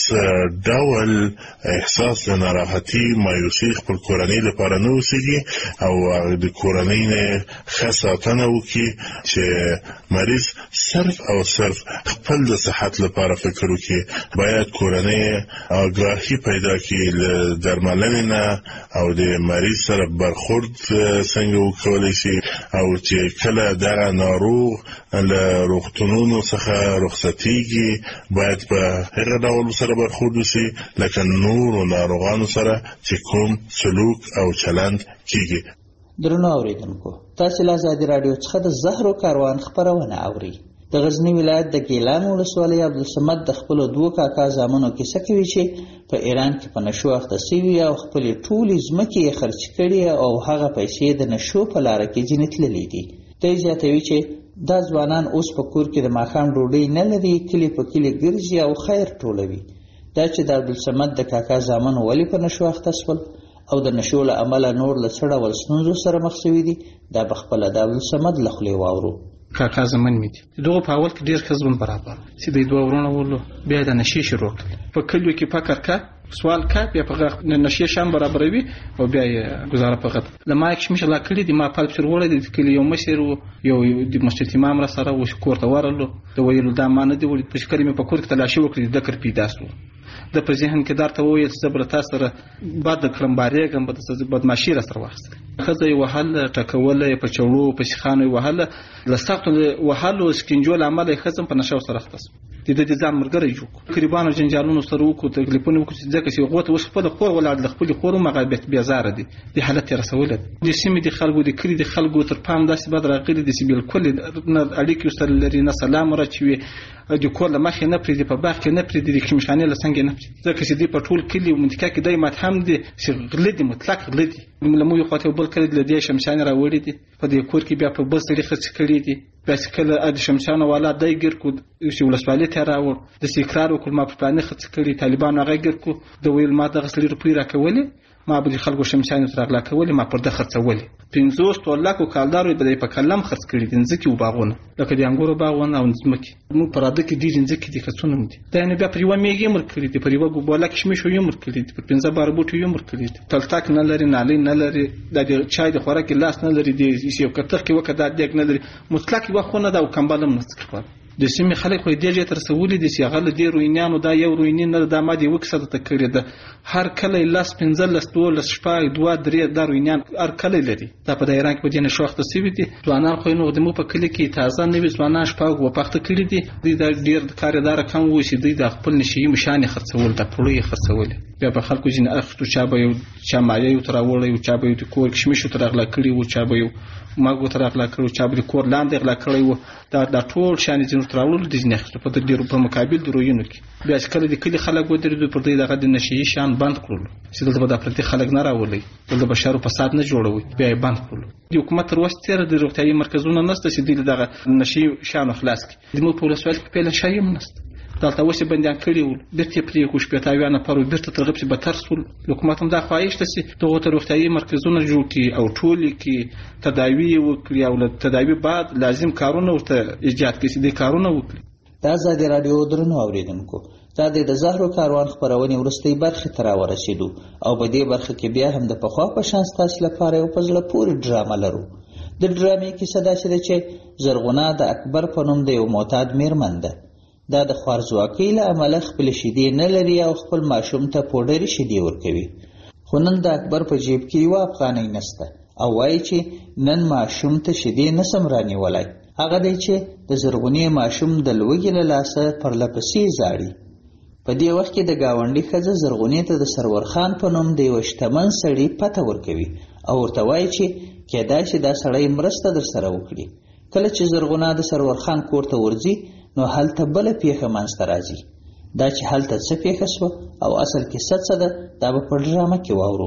ډول احساس د ناراحتي مایوسي خپل کورنۍ لپاره نه وسیږي او د کورنۍ نه خاصاتنه وکړي چې مریض صرف او صرف خپل د صحت لپاره فکر وکړي باید کورنۍ آگاهی پیدا کړي له درملنې نه او د مریض سره برخورد څنګه وکولای شي او چې کله دغه ناروغ له روغتونونو څخه رخصتیږي باید په هغه ډول سره برخورد وشي لکه نور ناروغانو سره چې کوم سلوک او چلند کیږي. درنو اوریدونکو تاسو له آزادي رادیو څخه د زهرو کاروان خبرونه اوري. د غزنی ولایت د ګیلان ولسوالۍ عبدالصمد د خپل دوه کاکا زامنو کیسه کوي چې په ایران کې په نشو اخته شوی او خپل ټولې ځمکې خرچ کړي او هغه پیسې د نشو په لار کې ځینې تللې دي. دوی زیاتوي چې دا ځوانان اوس په کور کې د ماښام ډوډۍ نه لري، کلی په کلی ګرځي او خیر ټولوي. دا چې د عبدالصمد د کاکا زامنو ولې په نشو اخته شول او د نشو له امله نور له څه ډول ستونزو سره مخ شوي دي دا په خپله د عبدالصمد له خولې واورو. کاکا زمن مې دي دغه په اول کې ډېر ښه ژوند برابر چې د دوه ورونه ولو بیا د نشې شروع کړل په کلیو کې فکر کا سوال کا بیا په نشې شام برابروي او بیا یې گزاره په غت لما یک شمش لا کړی دی ما په پر وړه د کلی یو مشر یو د مسجد امام را سره و کور ته ورلو د ویلو دا مانه دی ولې په کلمه په کور کې تلاشي وکړي د کر پیدا سو د په ذهن کې درته وایي چې زبر تاسو سره بعد کلم باریګم به تاسو بدمعشي را سره واخست خزه یو حل ټکول په چوړو په شخانو وهل لساقت وهلو سکینجول عمل خزم په نشو سره ختص د دې ځان مرګري جو قریبانو جنجالونو سره وکړو تکلیفونه وکړو ځکه چې غوته وس خپل خور ولاد د خپل خور مغابت بیا زار دي د حالت رسوله د سیمې د خلکو د کلی د خلکو تر پام داسې بد راغلي د سیبل کل اړیکې سره لري نه سلام راچوي د کور له مخې نه پرې په باغ کې نه پرې د کیمشانې له څنګه نه ځکه چې د پټول کلی او منطقه کې دای مات هم دي چې غلدي مطلق غلدي ملمو یو خاطر بل کړي د دې شمشان راوړي دي په دې کور کې بیا په بل سری خرڅ کړي دي بس کله د شمشان والا دای ګر کو چې ولسوالۍ ته راوړ د سیکرار او کلمه په پلان خرڅ کړي طالبان هغه ګر کو د ویل ما د غسلې روپی راکولې ما به خلکو شمشان تر اغلا کولې ما پر د خرڅولې پنځوس ټولکو کالدارو به په کلم خرڅ کړي دي ځکه و باغونه لکه د انګورو باغونه او ځمکې مو پراده کې دي ځکه دي خصونه دي دا نه بیا پر یو میګي مر کړی دي پر یو ګوباله کې شمه شو یو مر کړی دي پر پنځه بار بوټو یو مر کړی دي تلتاک نه لري نالي نه لري د چای د خوراک لاس نه لري دي یو کتر کې وکړه د دې نه لري مطلق وخونه دا او کمبالم نه څه د سیمې خلک خو دې ځای تر سوولې دي چې هغه د روینانو دا یو روینین نه د ماده وکړه ته کړی ده هر کله لاس پنځل لستو لس شپای دوه درې د روینان هر کله لري دا په ایران کې په دې نشوخت سوي دي ځوانان خو نو د مو په کلی کې تازه نوې ځوانان شپاو و پخته کړی دي د ډیر کاردار کم و چې د خپل نشي مشانه خرڅول د پړوي خرڅول بیا په خلکو جن اخته چا به یو چا مایه یو تراوړی او چا به یو کور کې شمشو تر اغلا کړی او چا به یو ماګو تر اغلا کړو چا به کور لاندې اغلا کړی و دا د ټول شان جن تراوړل د نه په د ډیرو په مقابل دروینو کې بیا کله د کلی خلک ودرېدو پر دې دغه د نشي شان بند کړل چې دلته د پرتی خلک نه راولي د بشرو فساد نه جوړوي بیا بند کړل د حکومت تر وسته د روغتيایي مرکزونو نسته چې دغه نشي شان خلاص کی د مو په لسوال کې په شایم نسته دلته وسه بندیان کړي ول بیرته پرې کوش په تاویانه پرو بیرته ترغب چې به ترسول حکومت هم دا خواهش ده چې دغه روغتيایي مرکزونه جوړ کړي او ټول کې تداوی وکړي او تداوی بعد لازم کارونه ورته ایجاد کړي د کارونه وکړي. د آزادي رادیو درنو اوریدونکو دا د زهرو کاروان خبرونه ورستۍ برخه تر ورسېدو او په دې برخه کې بیا هم د پخوا په شان تاسو لپاره یو پزله پوری ډرامه لرو. د ډرامې کې صدا شته چې زرغونه د اکبر په نوم د یو معتاد میرمن ده. دا د خوارزواکۍ له امله خپل شیدې نه لري او خپل ماشوم ته پوډري شیدې ورکوي. خو نن د اکبر په جیب کې یو افغانۍ نسته او وایي چې نن ماشوم ته شیدې نسم رانیولای. هغه دی چې د زرغونې ماشوم د لوږې له لاسه پرلپسې زاړي. په دې وخت کې د گاونډي ښځه زرغونې ته د سرور خان په نوم د یو شتمن سړي پته ورکوي او ورته وایي چې کېدای شي دا سړی مرسته در سره وکړي. کله چې زرغونه د سرور خان کور ته ورځي نو هلته بل پیښه منځته راځي. دا چې هلته څه پیښه شوه او اصل کې څه څه ده دا به په ډرامه کې واورو.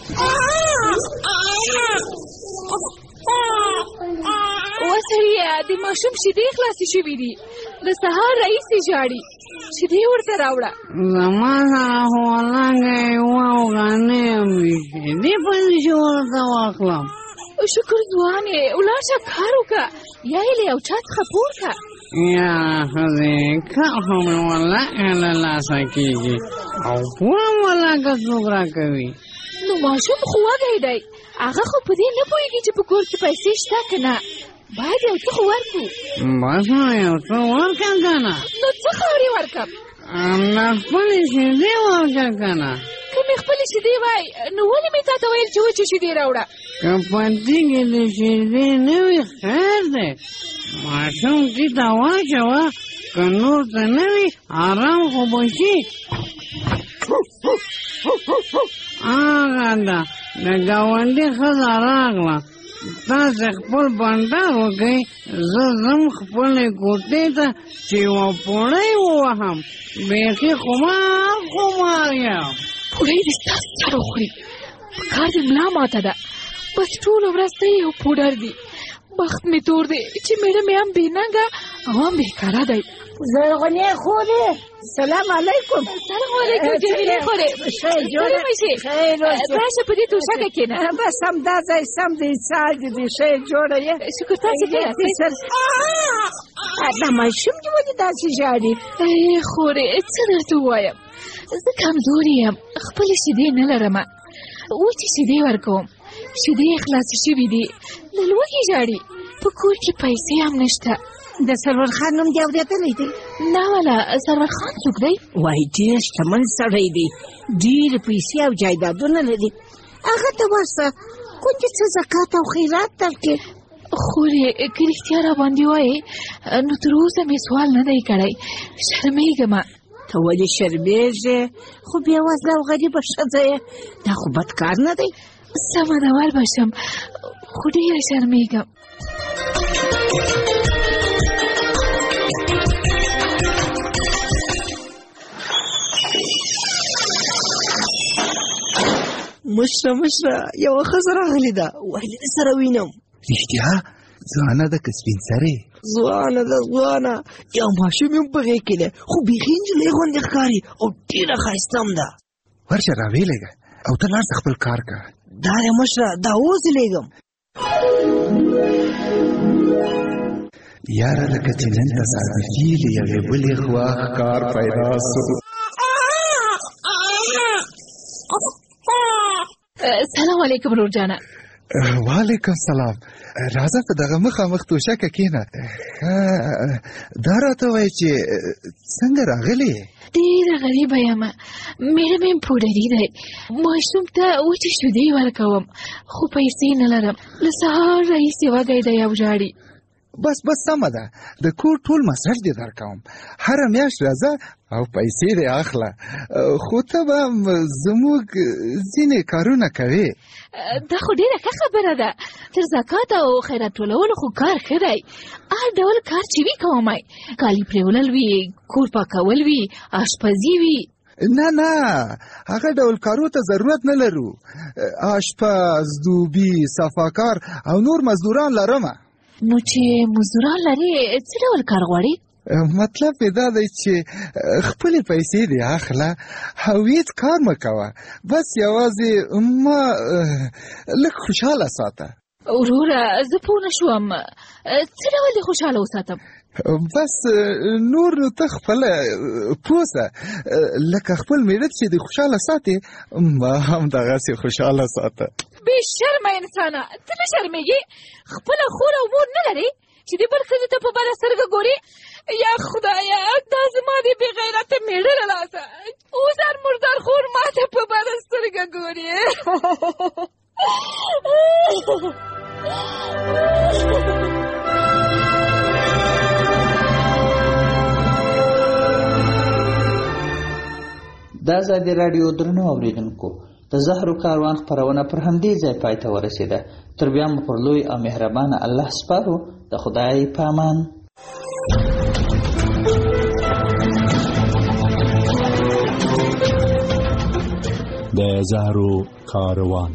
وسړیه د د ماشوم شیدې خلاصې شوي دي، د سهار راهیسې ژاړي، شیدې ورته راوړه. زما سره خو ولنګه یوه اوغانۍ هم وي، شیدې پسې چې ورته واخلم. شکر ځوانې، ولاړ شه کار وکړه، یا یې له یو چا څخه پور کړه. یاره ښځې کار خو مې ولنګه له لاسه کېږي او پور هم ولنګه څوک راکوي. نو ماشوم خو وږی دی، هغه خو په دې نه پوهېږي چې په کور کې پیسې شته که نه. باید یو څه خو ورکړو. بس نو یو څه ورکړم که نه. نو څه خبرې ورکړم؟ همدا خپلې شیدې ورکړه که نه. که مې خپلې شیدې وای نو ولې مې تا ته ویل چې وچې شیدې راوړه؟ که په دې کې د شیدې نه وي خیر دی، ماشوم دې ته واچوه، که نور څه نه وي ارام خو به شي. هغه ده د ګاونډي ښځه راغله، تاسې خپل بانډار وکئ، زه ځم خپلې کوټې ته چې یوه پوړۍ ووهم. بیخي خمار خمار یم. پوړۍ دې ستاسو سر وخوري، په کار دې ملا ماته ده، بس ټوله ورځ ته یو پوډر دي. بخت مې تور دی چې میړه مې هم بېننګه او هم بېکاره دی. زرغونې خورې، سلام علیکم. سلام علیکم جمیلې خورې، ستړې مه شې، راشه په دې توشکه کښېنه. بس همدا ځای سم دی، څال دې دی، ښه یې جوړه یې. شکر تاسې کښېناستئ. دا ماشوم دې ولې داسې ژاړي؟ ای خورې څه درته ووایم، زه کمزورې یم، خپلې شیدې نه لرمه، وچې شیدې ورکوم، شیدې یې خلاصې شوي دي، د لوږې ژاړي، په کور کې پیسې هم نشته. د سرور خان نوم دې اورېدلی دی؟ نه والا، سرور خان څوک دی؟ وایي ډېر شتمن سړی دی، ډېرې پیسې او جایدادونه لري. هغه ته ورسه کونجې څه زکات او خیرات درکړي. خورې که رښتیا را باندې وایې نو تر اوسه مې سوال نه دی کړی، شرمېږم. ته ولې شرمېږې؟ خو بېوزله او غریبه ښځه یې، دا خو بد کار نه دی. سمه ده ور به شم، خو ډېره شرمېږم. مشره مشره یوه ښځه راغلې ده، ویلې دې سره وینم. رښتیا ځوانه ده که سپین سرې؟ ځوانه ده ځوانه، یو ماشوم یې هم په غېږ کې دی، خو بیخي نجلۍ غوندې ښکاري او ډېره ښایسته هم ده. ورشه راویلېږه او ته لاړ شه خپل کار کوه. دا دی مشره، دا اوس لېږم. یاره لکه چې نن تصادفي له یوې بلې خوا ښکار پیدا سو. سلام علیکم رور جانه. وعلیکم سلام. راځه په دغه مخامخ توشکه کښېنه. دا راته وایي چې څنګه راغلې؟ ډېره غریبه یم، میړه مې پوډري دی، ماشوم ته وچې شیدې ورکوم، خو پیسې نه لرم، له سهار راهیسې وږی دی او ژاړي. بس بس سمه ده، د کور ټول مصرف دې درکوم، هره میاشت راځه او پیسې دې اخله، خو ته به زموږ ځینې کارونه کوې. دا خو ډېره ښه خبره ده، تر زکات او خیرات ټولولو خو کار ښه دی، هر ډول کار چې وي کومای، کالي پرېولل وي، کور پاکول وي، اشپزي وي. نه نه هغه ډول کارو ته ضرورت نه لرو، اشپز، دوبي، صفاکار او نور مزدوران لرمه. نو چې مزدوران لري څه ډول کار غواړي؟ مطلب یې دا دی چې خپلې پیسې دې اخله او هېڅ کار مه کوه، بس یوازې ما لږ خوشحاله ساته. وروره زه پوه نه شوم، څه ډول دې خوشحاله وساتم؟ بس نور نو ته خپله پوه سه، لکه خپل میړه چې دې خوشحاله ساتې ما هم دغسې خوشحاله ساته. بې شرمه انسانه، ته نه شرمېږې؟ خپله خور او مور نه لرې چې دې بل ښځې ته په بده سترګه ګورې؟ یا خدایه دا زما د بې غیرته میړه له لاسه اوس هر مردار خور ما ته په بده سترګه ګورې. دا ازادي راډیو درنو اورېدونکو، د زهرو کاروان خپرونه پر همدې ځای پای ته ورسېده. تر بیا مو پر لوی او مهربانه الله سپارو. د خدای په امان. د زهرو کاروان.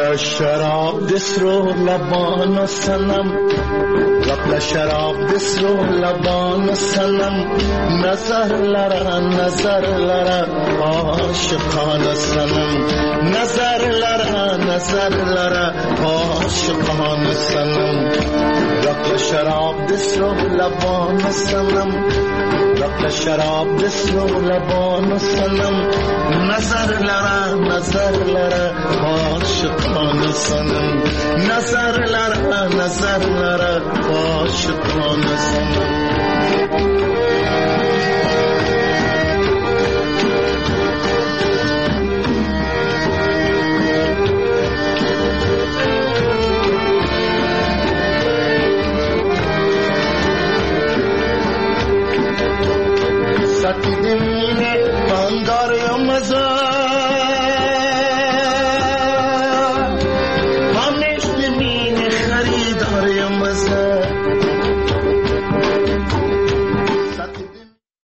رقل شراب دسرو لبان سنم رقل شراب دسرو لبان سنم نظر لرا نظر لرا عاشقان سنم نظر لرا نظر لرا عاشقان سنم رقل شراب دسرو لبان سنم رقل شراب دسرو لبان سنم نظر لرا نظر لرا عاشقان سنم نظر لرا نظر لرا عاشقان سنم Sakidim